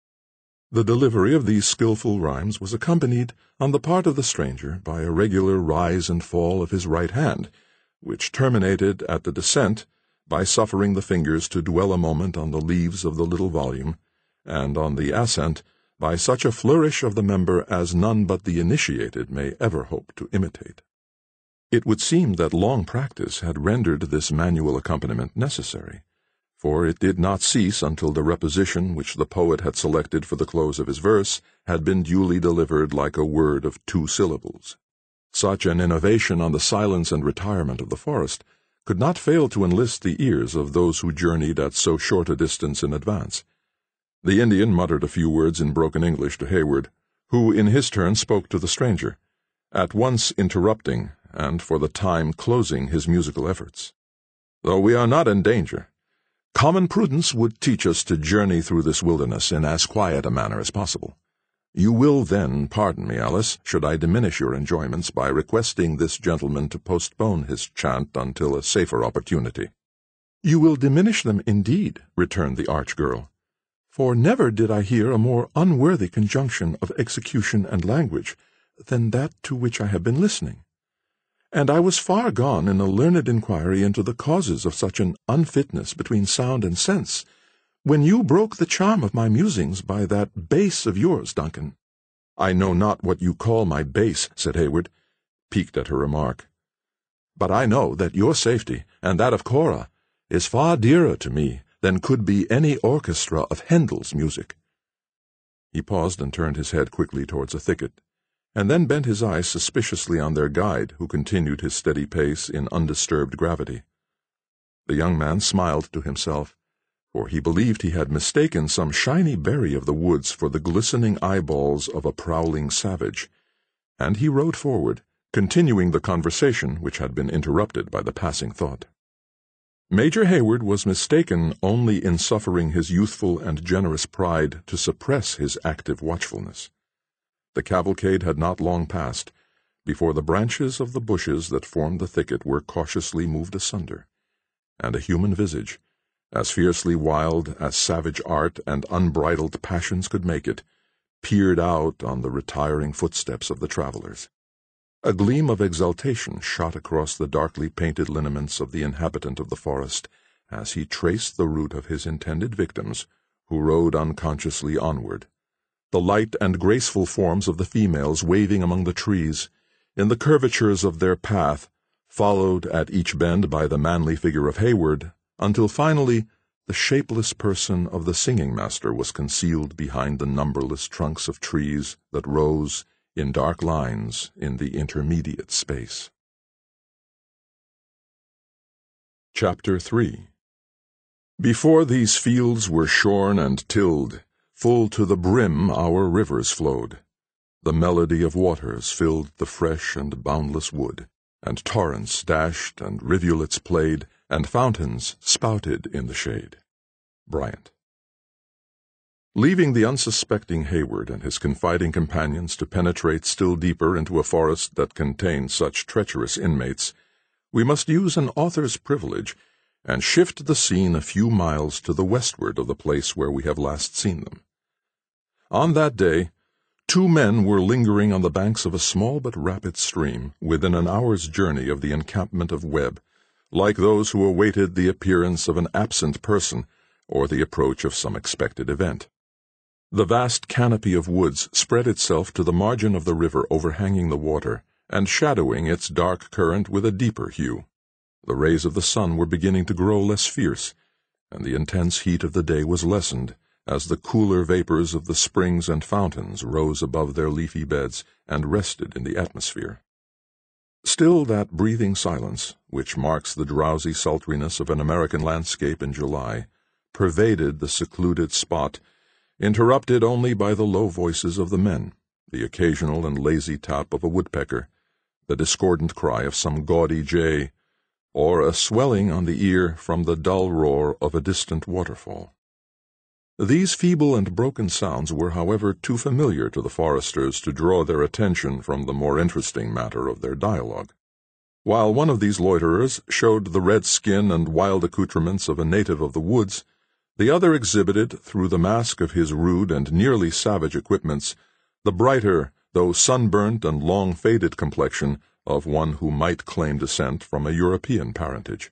The delivery of these skilful rhymes was accompanied, on the part of the stranger, by a regular rise and fall of his right hand, which terminated at the descent by suffering the fingers to dwell a moment on the leaves of the little volume, and on the ascent by such a flourish of the member as none but the initiated may ever hope to imitate. It would seem that long practice had rendered this manual accompaniment necessary, for it did not cease until the reposition which the poet had selected for the close of his verse had been duly delivered like a word of two syllables. Such an innovation on the silence and retirement of the forest could not fail to enlist the ears of those who journeyed at so short a distance in advance. The Indian muttered a few words in broken English to Hayward, who in his turn spoke to the stranger, at once interrupting and for the time closing his musical efforts. Though we are not in danger, common prudence would teach us to journey through this wilderness in as quiet a manner as possible. You will then pardon me, Alice, should I diminish your enjoyments by requesting this gentleman to postpone his chant until a safer opportunity. You will diminish them indeed, returned the arch girl, for never did I hear a more unworthy conjunction of execution and language than that to which I have been listening. And I was far gone in a learned inquiry into the causes of such an unfitness between sound and sense, when you broke the charm of my musings by that bass of yours, Duncan. I know not what you call my bass, said Hayward, piqued at her remark. But I know that your safety, and that of Cora, is far dearer to me than could be any orchestra of Handel's music. He paused and turned his head quickly towards a thicket, and then bent his eyes suspiciously on their guide, who continued his steady pace in undisturbed gravity. The young man smiled to himself, for he believed he had mistaken some shiny berry of the woods for the glistening eyeballs of a prowling savage, and he rode forward, continuing the conversation which had been interrupted by the passing thought. Major Hayward was mistaken only in suffering his youthful and generous pride to suppress his active watchfulness. The cavalcade had not long passed before the branches of the bushes that formed the thicket were cautiously moved asunder, and a human visage, as fiercely wild as savage art and unbridled passions could make it, peered out on the retiring footsteps of the travelers. A gleam of exultation shot across the darkly painted lineaments of the inhabitant of the forest as he traced the route of his intended victims, who rode unconsciously onward, the light and graceful forms of the females waving among the trees, in the curvatures of their path, followed at each bend by the manly figure of Hayward, until finally the shapeless person of the singing-master was concealed behind the numberless trunks of trees that rose in dark lines in the intermediate space. Chapter three. Before these fields were shorn and tilled, full to the brim our rivers flowed. The melody of waters filled the fresh and boundless wood, and torrents dashed and rivulets played, and fountains spouted in the shade. Bryant. Leaving the unsuspecting Hayward and his confiding companions to penetrate still deeper into a forest that contained such treacherous inmates, we must use an author's privilege and shift the scene a few miles to the westward of the place where we have last seen them. On that day, two men were lingering on the banks of a small but rapid stream within an hour's journey of the encampment of Webb, like those who awaited the appearance of an absent person or the approach of some expected event. The vast canopy of woods spread itself to the margin of the river overhanging the water, and shadowing its dark current with a deeper hue. The rays of the sun were beginning to grow less fierce, and the intense heat of the day was lessened, as the cooler vapors of the springs and fountains rose above their leafy beds and rested in the atmosphere. Still that breathing silence, which marks the drowsy sultriness of an American landscape in July, pervaded the secluded spot, interrupted only by the low voices of the men, the occasional and lazy tap of a woodpecker, the discordant cry of some gaudy jay, or a swelling on the ear from the dull roar of a distant waterfall. These feeble and broken sounds were, however, too familiar to the foresters to draw their attention from the more interesting matter of their dialogue. While one of these loiterers showed the red skin and wild accoutrements of a native of the woods, the other exhibited, through the mask of his rude and nearly savage equipments, the brighter, though sunburnt and long-faded complexion of one who might claim descent from a European parentage.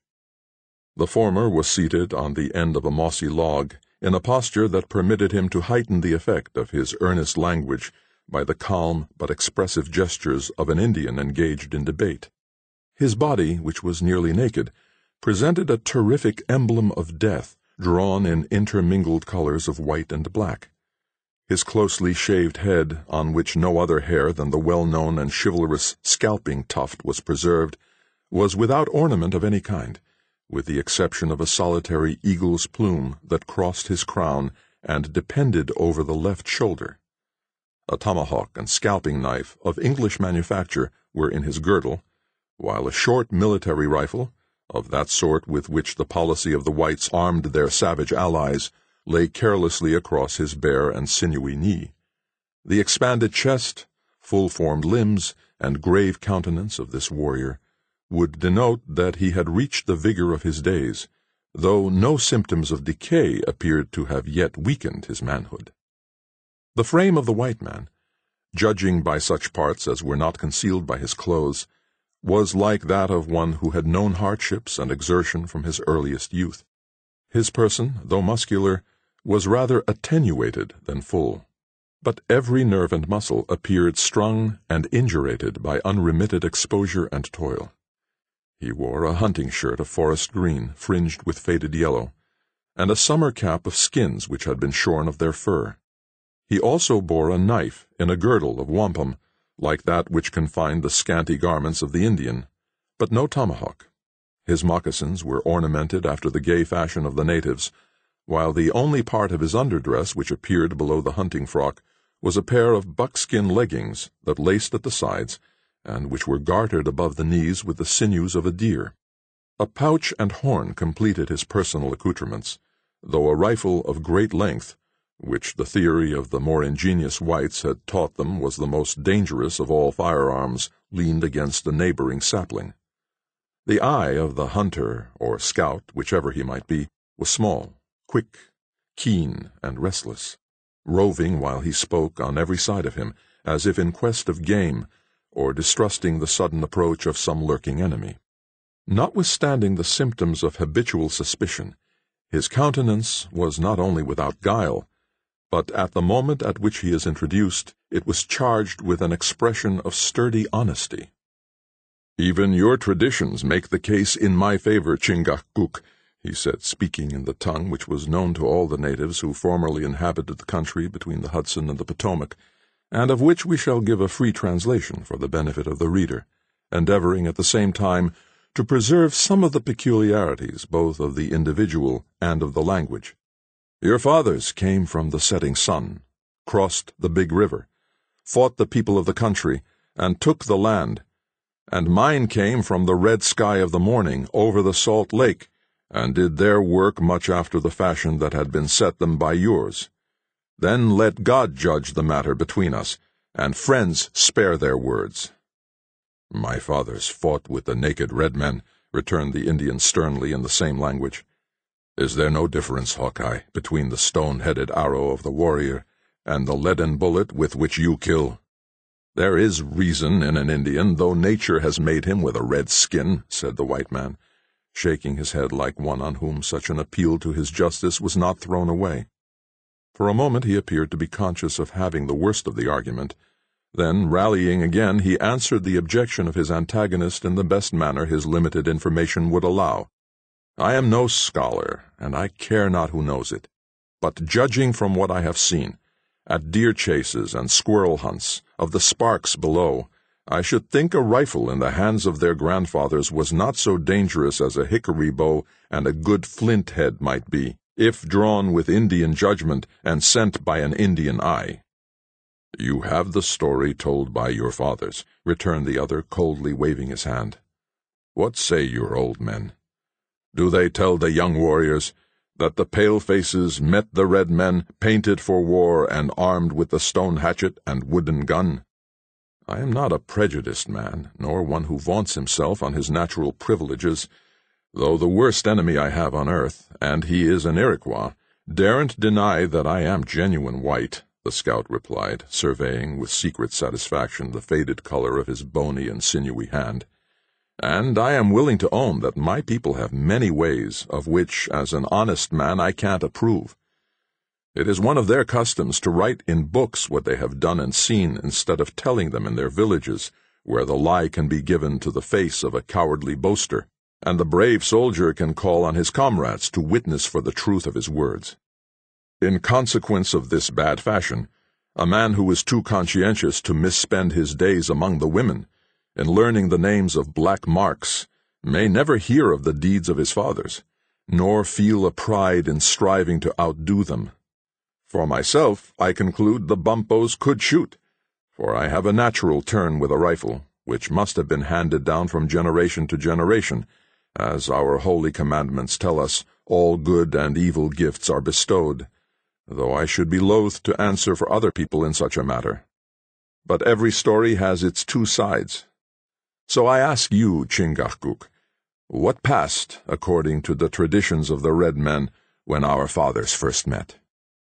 The former was seated on the end of a mossy log, in a posture that permitted him to heighten the effect of his earnest language by the calm but expressive gestures of an Indian engaged in debate. His body, which was nearly naked, presented a terrific emblem of death, drawn in intermingled colors of white and black. His closely shaved head, on which no other hair than the well-known and chivalrous scalping tuft was preserved, was without ornament of any kind, with the exception of a solitary eagle's plume that crossed his crown and depended over the left shoulder. A tomahawk and scalping knife of English manufacture were in his girdle, while a short military rifle, of that sort with which the policy of the whites armed their savage allies, lay carelessly across his bare and sinewy knee. The expanded chest, full-formed limbs, and grave countenance of this warrior would denote that he had reached the vigor of his days, though no symptoms of decay appeared to have yet weakened his manhood. The frame of the white man, judging by such parts as were not concealed by his clothes, was like that of one who had known hardships and exertion from his earliest youth. His person, though muscular, was rather attenuated than full, but every nerve and muscle appeared strung and indurated by unremitted exposure and toil. He wore a hunting shirt of forest green, fringed with faded yellow, and a summer cap of skins which had been shorn of their fur. He also bore a knife in a girdle of wampum, like that which confined the scanty garments of the Indian, but no tomahawk. His moccasins were ornamented after the gay fashion of the natives, while the only part of his underdress which appeared below the hunting frock was a pair of buckskin leggings that laced at the sides, and which were gartered above the knees with the sinews of a deer. A pouch and horn completed his personal accoutrements, though a rifle of great length, which the theory of the more ingenious whites had taught them was the most dangerous of all firearms, leaned against a neighboring sapling. The eye of the hunter, or scout, whichever he might be, was small, quick, keen, and restless, roving while he spoke on every side of him, as if in quest of game, or distrusting the sudden approach of some lurking enemy. Notwithstanding the symptoms of habitual suspicion, his countenance was not only without guile, but at the moment at which he is introduced, it was charged with an expression of sturdy honesty. "Even your traditions make the case in my favor, Chingachgook," he said, speaking in the tongue which was known to all the natives who formerly inhabited the country between the Hudson and the Potomac, and of which we shall give a free translation for the benefit of the reader, endeavoring at the same time to preserve some of the peculiarities both of the individual and of the language. "Your fathers came from the setting sun, crossed the big river, fought the people of the country, and took the land, and mine came from the red sky of the morning over the salt lake, and did their work much after the fashion that had been set them by yours. Then let God judge the matter between us, and friends spare their words." "My fathers fought with the naked red men," returned the Indian sternly in the same language. "Is there no difference, Hawkeye, between the stone-headed arrow of the warrior and the leaden bullet with which you kill?" "There is reason in an Indian, though nature has made him with a red skin," said the white man, shaking his head like one on whom such an appeal to his justice was not thrown away. For a moment he appeared to be conscious of having the worst of the argument. Then, rallying again, he answered the objection of his antagonist in the best manner his limited information would allow. "I am no scholar, and I care not who knows it. But judging from what I have seen, at deer chases and squirrel hunts, of the sparks below, I should think a rifle in the hands of their grandfathers was not so dangerous as a hickory bow and a good flint head might be, if drawn with Indian judgment and sent by an Indian eye." "You have the story told by your fathers," returned the other, coldly waving his hand. "What say your old men? Do they tell the young warriors that the pale-faces met the red men, painted for war and armed with the stone hatchet and wooden gun? I am not a prejudiced man, nor one who vaunts himself on his natural privileges, though the worst enemy I have on earth, and he is an Iroquois, daren't deny that I am genuine white," the scout replied, surveying with secret satisfaction the faded color of his bony and sinewy hand. "And I am willing to own that my people have many ways of which, as an honest man, I can't approve. It is one of their customs to write in books what they have done and seen instead of telling them in their villages, where the lie can be given to the face of a cowardly boaster, and the brave soldier can call on his comrades to witness for the truth of his words. In consequence of this bad fashion, a man who is too conscientious to misspend his days among the women, in learning the names of black marks, may never hear of the deeds of his fathers, nor feel a pride in striving to outdo them. For myself, I conclude the Bumpos could shoot, for I have a natural turn with a rifle, which must have been handed down from generation to generation, as our holy commandments tell us all good and evil gifts are bestowed, though I should be loath to answer for other people in such a matter. But every story has its two sides. So I ask you, Chingachgook, what passed according to the traditions of the red men when our fathers first met?"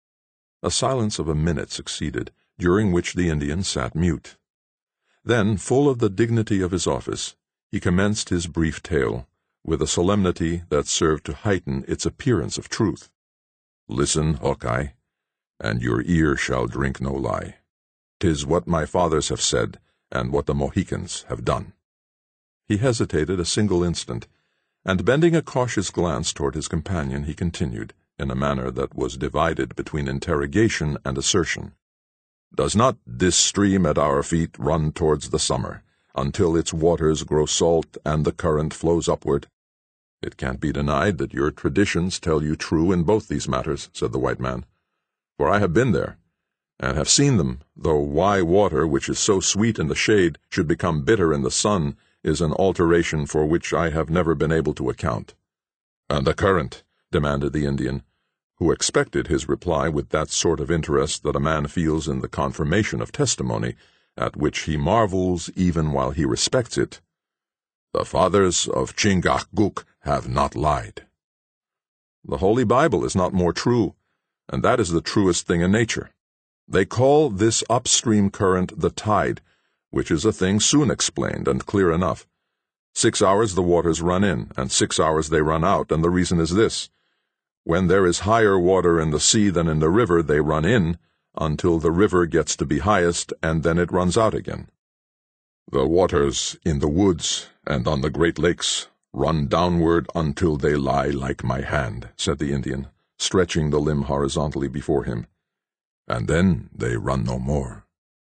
A silence of a minute succeeded, during which the Indian sat mute. Then, full of the dignity of his office, he commenced his brief tale, with a solemnity that served to heighten its appearance of truth. "Listen, Hawkeye, and your ear shall drink no lie. 'Tis what my fathers have said, and what the Mohicans have done." He hesitated a single instant, and bending a cautious glance toward his companion, he continued, in a manner that was divided between interrogation and assertion. "Does not this stream at our feet run towards the summer, until its waters grow salt and the current flows upward?" "It can't be denied that your traditions tell you true in both these matters," said the white man, "for I have been there, and have seen them, though why water, which is so sweet in the shade, should become bitter in the sun, is an alteration for which I have never been able to account." "And the current?" demanded the Indian, who expected his reply with that sort of interest that a man feels in the confirmation of testimony, at which he marvels even while he respects it. "The fathers of Chingachgook have not lied." "The Holy Bible is not more true, and that is the truest thing in nature. They call this upstream current the tide, which is a thing soon explained and clear enough. Six hours the waters run in, and six hours they run out, and the reason is this. When there is higher water in the sea than in the river, they run in, until the river gets to be highest, and then it runs out again. The waters in the woods and on the great lakes run downward until they lie like my hand," said the Indian, stretching the limb horizontally before him. "And then they run no more."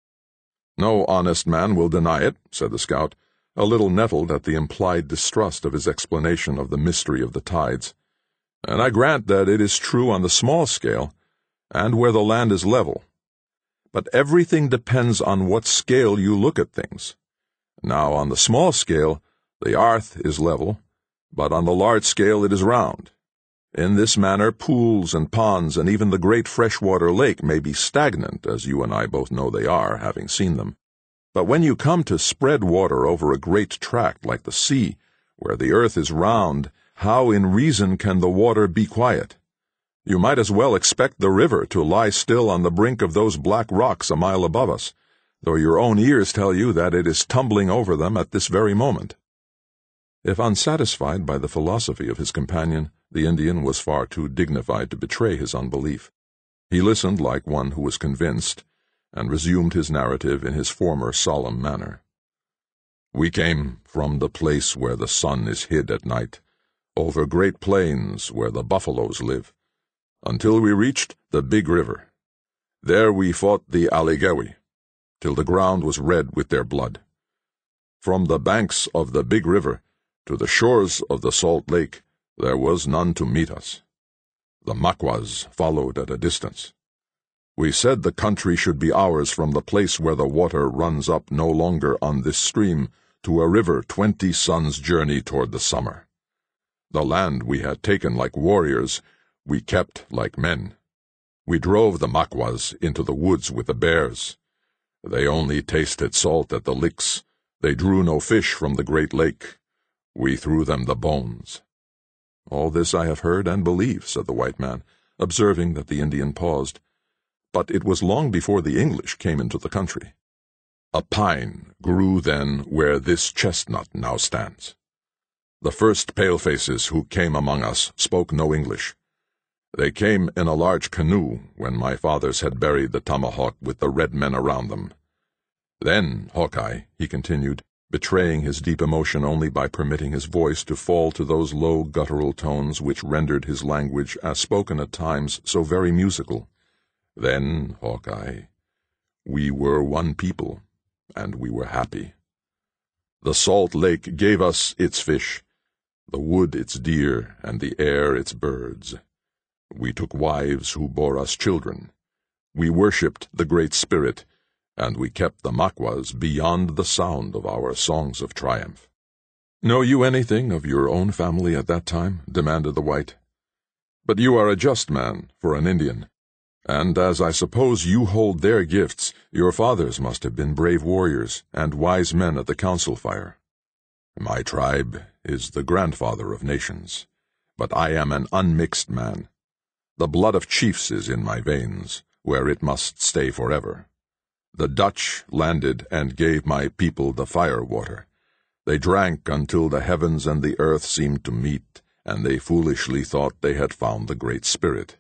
"No honest man will deny it," said the scout, a little nettled at the implied distrust of his explanation of the mystery of the tides. "And I grant that it is true on the small scale, and where the land is level. But everything depends on what scale you look at things. Now, on the small scale, the earth is level, but on the large scale it is round. In this manner, pools and ponds and even the great freshwater lake may be stagnant, as you and I both know they are, having seen them. But when you come to spread water over a great tract like the sea, where the earth is round, how in reason can the water be quiet? You might as well expect the river to lie still on the brink of those black rocks a mile above us, though your own ears tell you that it is tumbling over them at this very moment." If unsatisfied by the philosophy of his companion, the Indian was far too dignified to betray his unbelief. He listened like one who was convinced, and resumed his narrative in his former solemn manner. "We came from the place where the sun is hid at night, over great plains where the buffaloes live, until we reached the Big River. There we fought the Allegheny, till the ground was red with their blood. From the banks of the Big River to the shores of the Salt Lake there was none to meet us. The Maquas followed at a distance. We said the country should be ours from the place where the water runs up no longer on this stream to a river twenty suns' journey toward the summer. The land we had taken like warriors, we kept like men. We drove the Maquas into the woods with the bears. They only tasted salt at the licks. They drew no fish from the great lake. We threw them the bones." "All this I have heard and believe," said the white man, observing that the Indian paused. "But it was long before the English came into the country." "A pine grew then where this chestnut now stands. The first palefaces who came among us spoke no English. They came in a large canoe when my fathers had buried the tomahawk with the red men around them. Then, Hawkeye," he continued, betraying his deep emotion only by permitting his voice to fall to those low guttural tones which rendered his language, as spoken at times, so very musical. "Then, Hawkeye, we were one people, and we were happy. The Salt Lake gave us its fish, the wood its deer, and the air its birds. We took wives who bore us children. We worshipped the Great Spirit, and we kept the Maquas beyond the sound of our songs of triumph." "Know you anything of your own family at that time?" demanded the white. "But you are a just man for an Indian, and as I suppose you hold their gifts, your fathers must have been brave warriors and wise men at the council fire." "My tribe is the grandfather of nations, but I am an unmixed man. The blood of chiefs is in my veins, where it must stay forever. The Dutch landed and gave my people the fire water. They drank until the heavens and the earth seemed to meet, and they foolishly thought they had found the Great Spirit.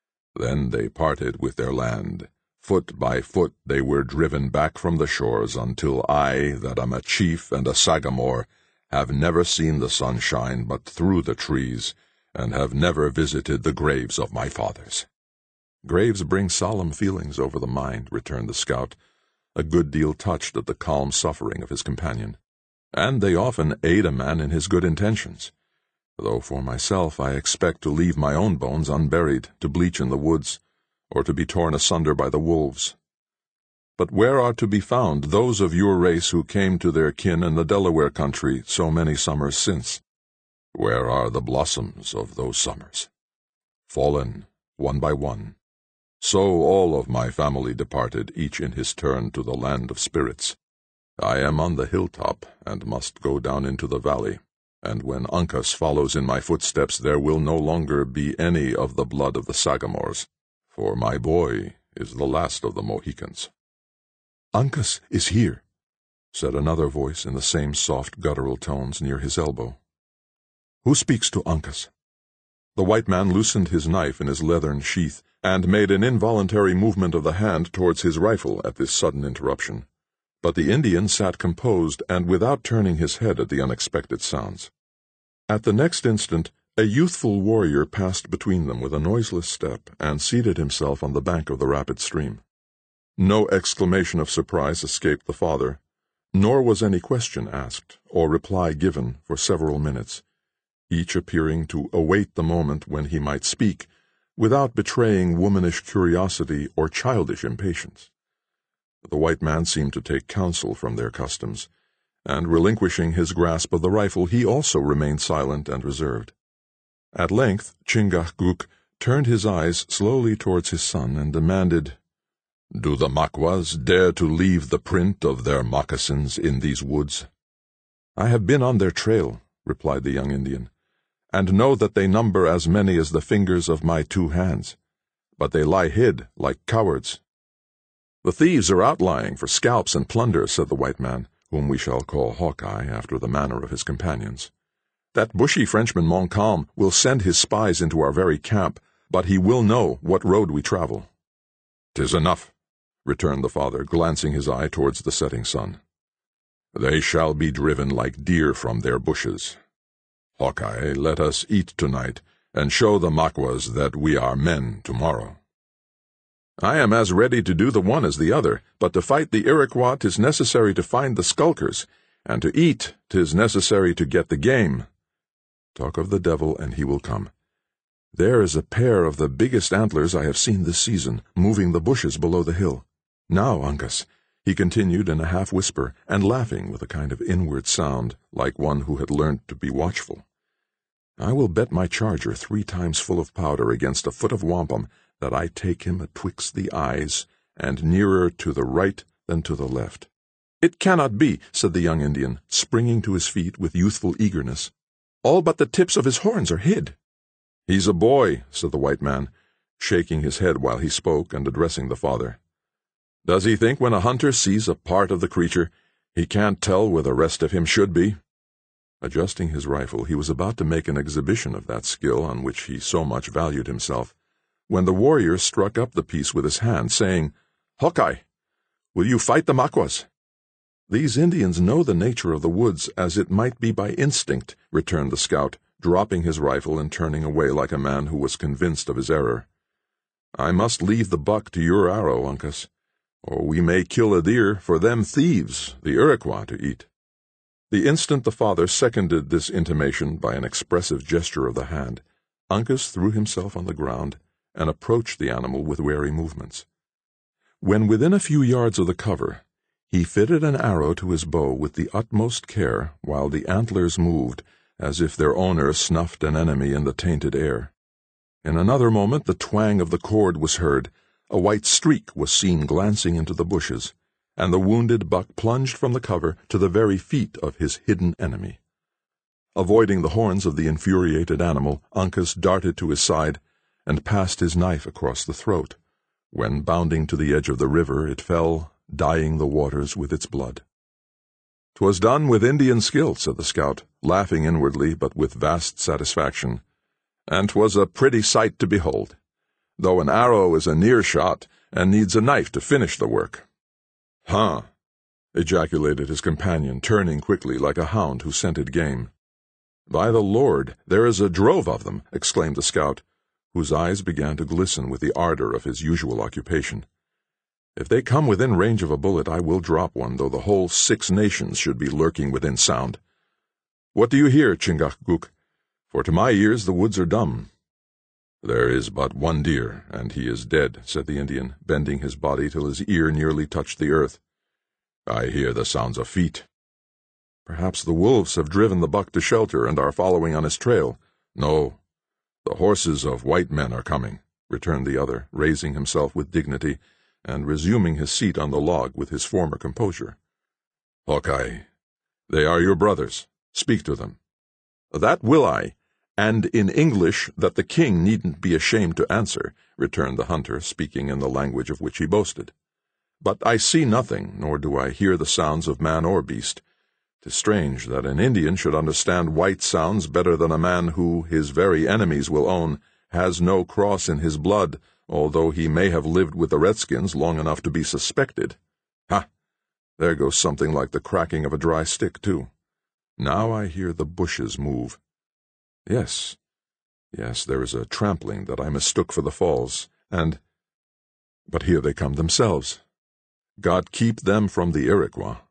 Then they parted with their land. Foot by foot they were driven back from the shores until I, that am a chief and a sagamore, have never seen the sunshine but through the trees, and have never visited the graves of my fathers." "Graves bring solemn feelings over the mind," returned the scout, a good deal touched at the calm suffering of his companion. "And they often aid a man in his good intentions, though for myself I expect to leave my own bones unburied, to bleach in the woods, or to be torn asunder by the wolves. But where are to be found those of your race who came to their kin in the Delaware country so many summers since? Where are the blossoms of those summers? Fallen, one by one. So all of my family departed, each in his turn, to the land of spirits. I am on the hilltop, and must go down into the valley, and when Uncas follows in my footsteps there will no longer be any of the blood of the Sagamores, for my boy is the last of the Mohicans." "Uncas is here," said another voice in the same soft guttural tones near his elbow. "Who speaks to Uncas?" The white man loosened his knife in his leathern sheath, and made an involuntary movement of the hand towards his rifle at this sudden interruption. But the Indian sat composed and without turning his head at the unexpected sounds. At the next instant, a youthful warrior passed between them with a noiseless step and seated himself on the bank of the rapid stream. No exclamation of surprise escaped the father, nor was any question asked or reply given for several minutes, each appearing to await the moment when he might speak, without betraying womanish curiosity or childish impatience. The white man seemed to take counsel from their customs, and relinquishing his grasp of the rifle, he also remained silent and reserved. At length Chingachgook turned his eyes slowly towards his son and demanded, "Do the Maquas dare to leave the print of their moccasins in these woods?" "I have been on their trail," replied the young Indian, "and know that they number as many as the fingers of my two hands, but they lie hid like cowards." "The thieves are outlying for scalps and plunder," said the white man, whom we shall call Hawkeye after the manner of his companions. "That bushy Frenchman Montcalm will send his spies into our very camp, but he will know what road we travel." "'Tis enough," returned the father, glancing his eye towards the setting sun. "They shall be driven like deer from their bushes. Hawkeye, let us eat tonight, and show the Maquas that we are men tomorrow." "I am as ready to do the one as the other, but to fight the Iroquois 'tis necessary to find the skulkers, and to eat 'tis necessary to get the game. Talk of the devil, and he will come. There is a pair of the biggest antlers I have seen this season, moving the bushes below the hill. Now, Uncas," he continued in a half-whisper, and laughing with a kind of inward sound, like one who had learnt to be watchful, "I will bet my charger three times full of powder against a foot of wampum that I take him atwixt the eyes, and nearer to the right than to the left." "It cannot be," said the young Indian, springing to his feet with youthful eagerness. "All but the tips of his horns are hid." "He's a boy," said the white man, shaking his head while he spoke and addressing the father. "Does he think when a hunter sees a part of the creature, he can't tell where the rest of him should be?" Adjusting his rifle, he was about to make an exhibition of that skill on which he so much valued himself, when the warrior struck up the piece with his hand, saying, "Hawkeye, will you fight the Maquas?" "These Indians know the nature of the woods as it might be by instinct," returned the scout, dropping his rifle and turning away like a man who was convinced of his error. "I must leave the buck to your arrow, Uncas, or we may kill a deer for them thieves, the Iroquois, to eat." The instant the father seconded this intimation by an expressive gesture of the hand, Uncas threw himself on the ground and approached the animal with wary movements. When within a few yards of the cover, he fitted an arrow to his bow with the utmost care, while the antlers moved, as if their owner snuffed an enemy in the tainted air. In another moment the twang of the cord was heard, a white streak was seen glancing into the bushes, and the wounded buck plunged from the cover to the very feet of his hidden enemy. Avoiding the horns of the infuriated animal, Uncas darted to his side and passed his knife across the throat, when, bounding to the edge of the river, it fell, dyeing the waters with its blood. "'Twas done with Indian skill," said the scout, laughing inwardly but with vast satisfaction, "and 'twas a pretty sight to behold, though an arrow is a near shot and needs a knife to finish the work." "Huh!" ejaculated his companion, turning quickly like a hound who scented game. "By the Lord, there is a drove of them!" exclaimed the scout, whose eyes began to glisten with the ardor of his usual occupation. "If they come within range of a bullet, I will drop one, though the whole Six Nations should be lurking within sound. What do you hear, Chingachgook? For to my ears the woods are dumb." "There is but one deer, and he is dead," said the Indian, bending his body till his ear nearly touched the earth. "I hear the sounds of feet." "Perhaps the wolves have driven the buck to shelter and are following on his trail." "No, the horses of white men are coming," returned the other, raising himself with dignity, and resuming his seat on the log with his former composure. "Hawkeye, they are your brothers. Speak to them." "That will I, and in English that the king needn't be ashamed to answer," returned the hunter, speaking in the language of which he boasted. "But I see nothing, nor do I hear the sounds of man or beast. 'Tis strange that an Indian should understand white sounds better than a man who, his very enemies will own, has no cross in his blood, although he may have lived with the redskins long enough to be suspected. Ha! There goes something like the cracking of a dry stick, too. Now I hear the bushes move. Yes, yes, there is a trampling that I mistook for the falls, and— But here they come themselves. God keep them from the Iroquois.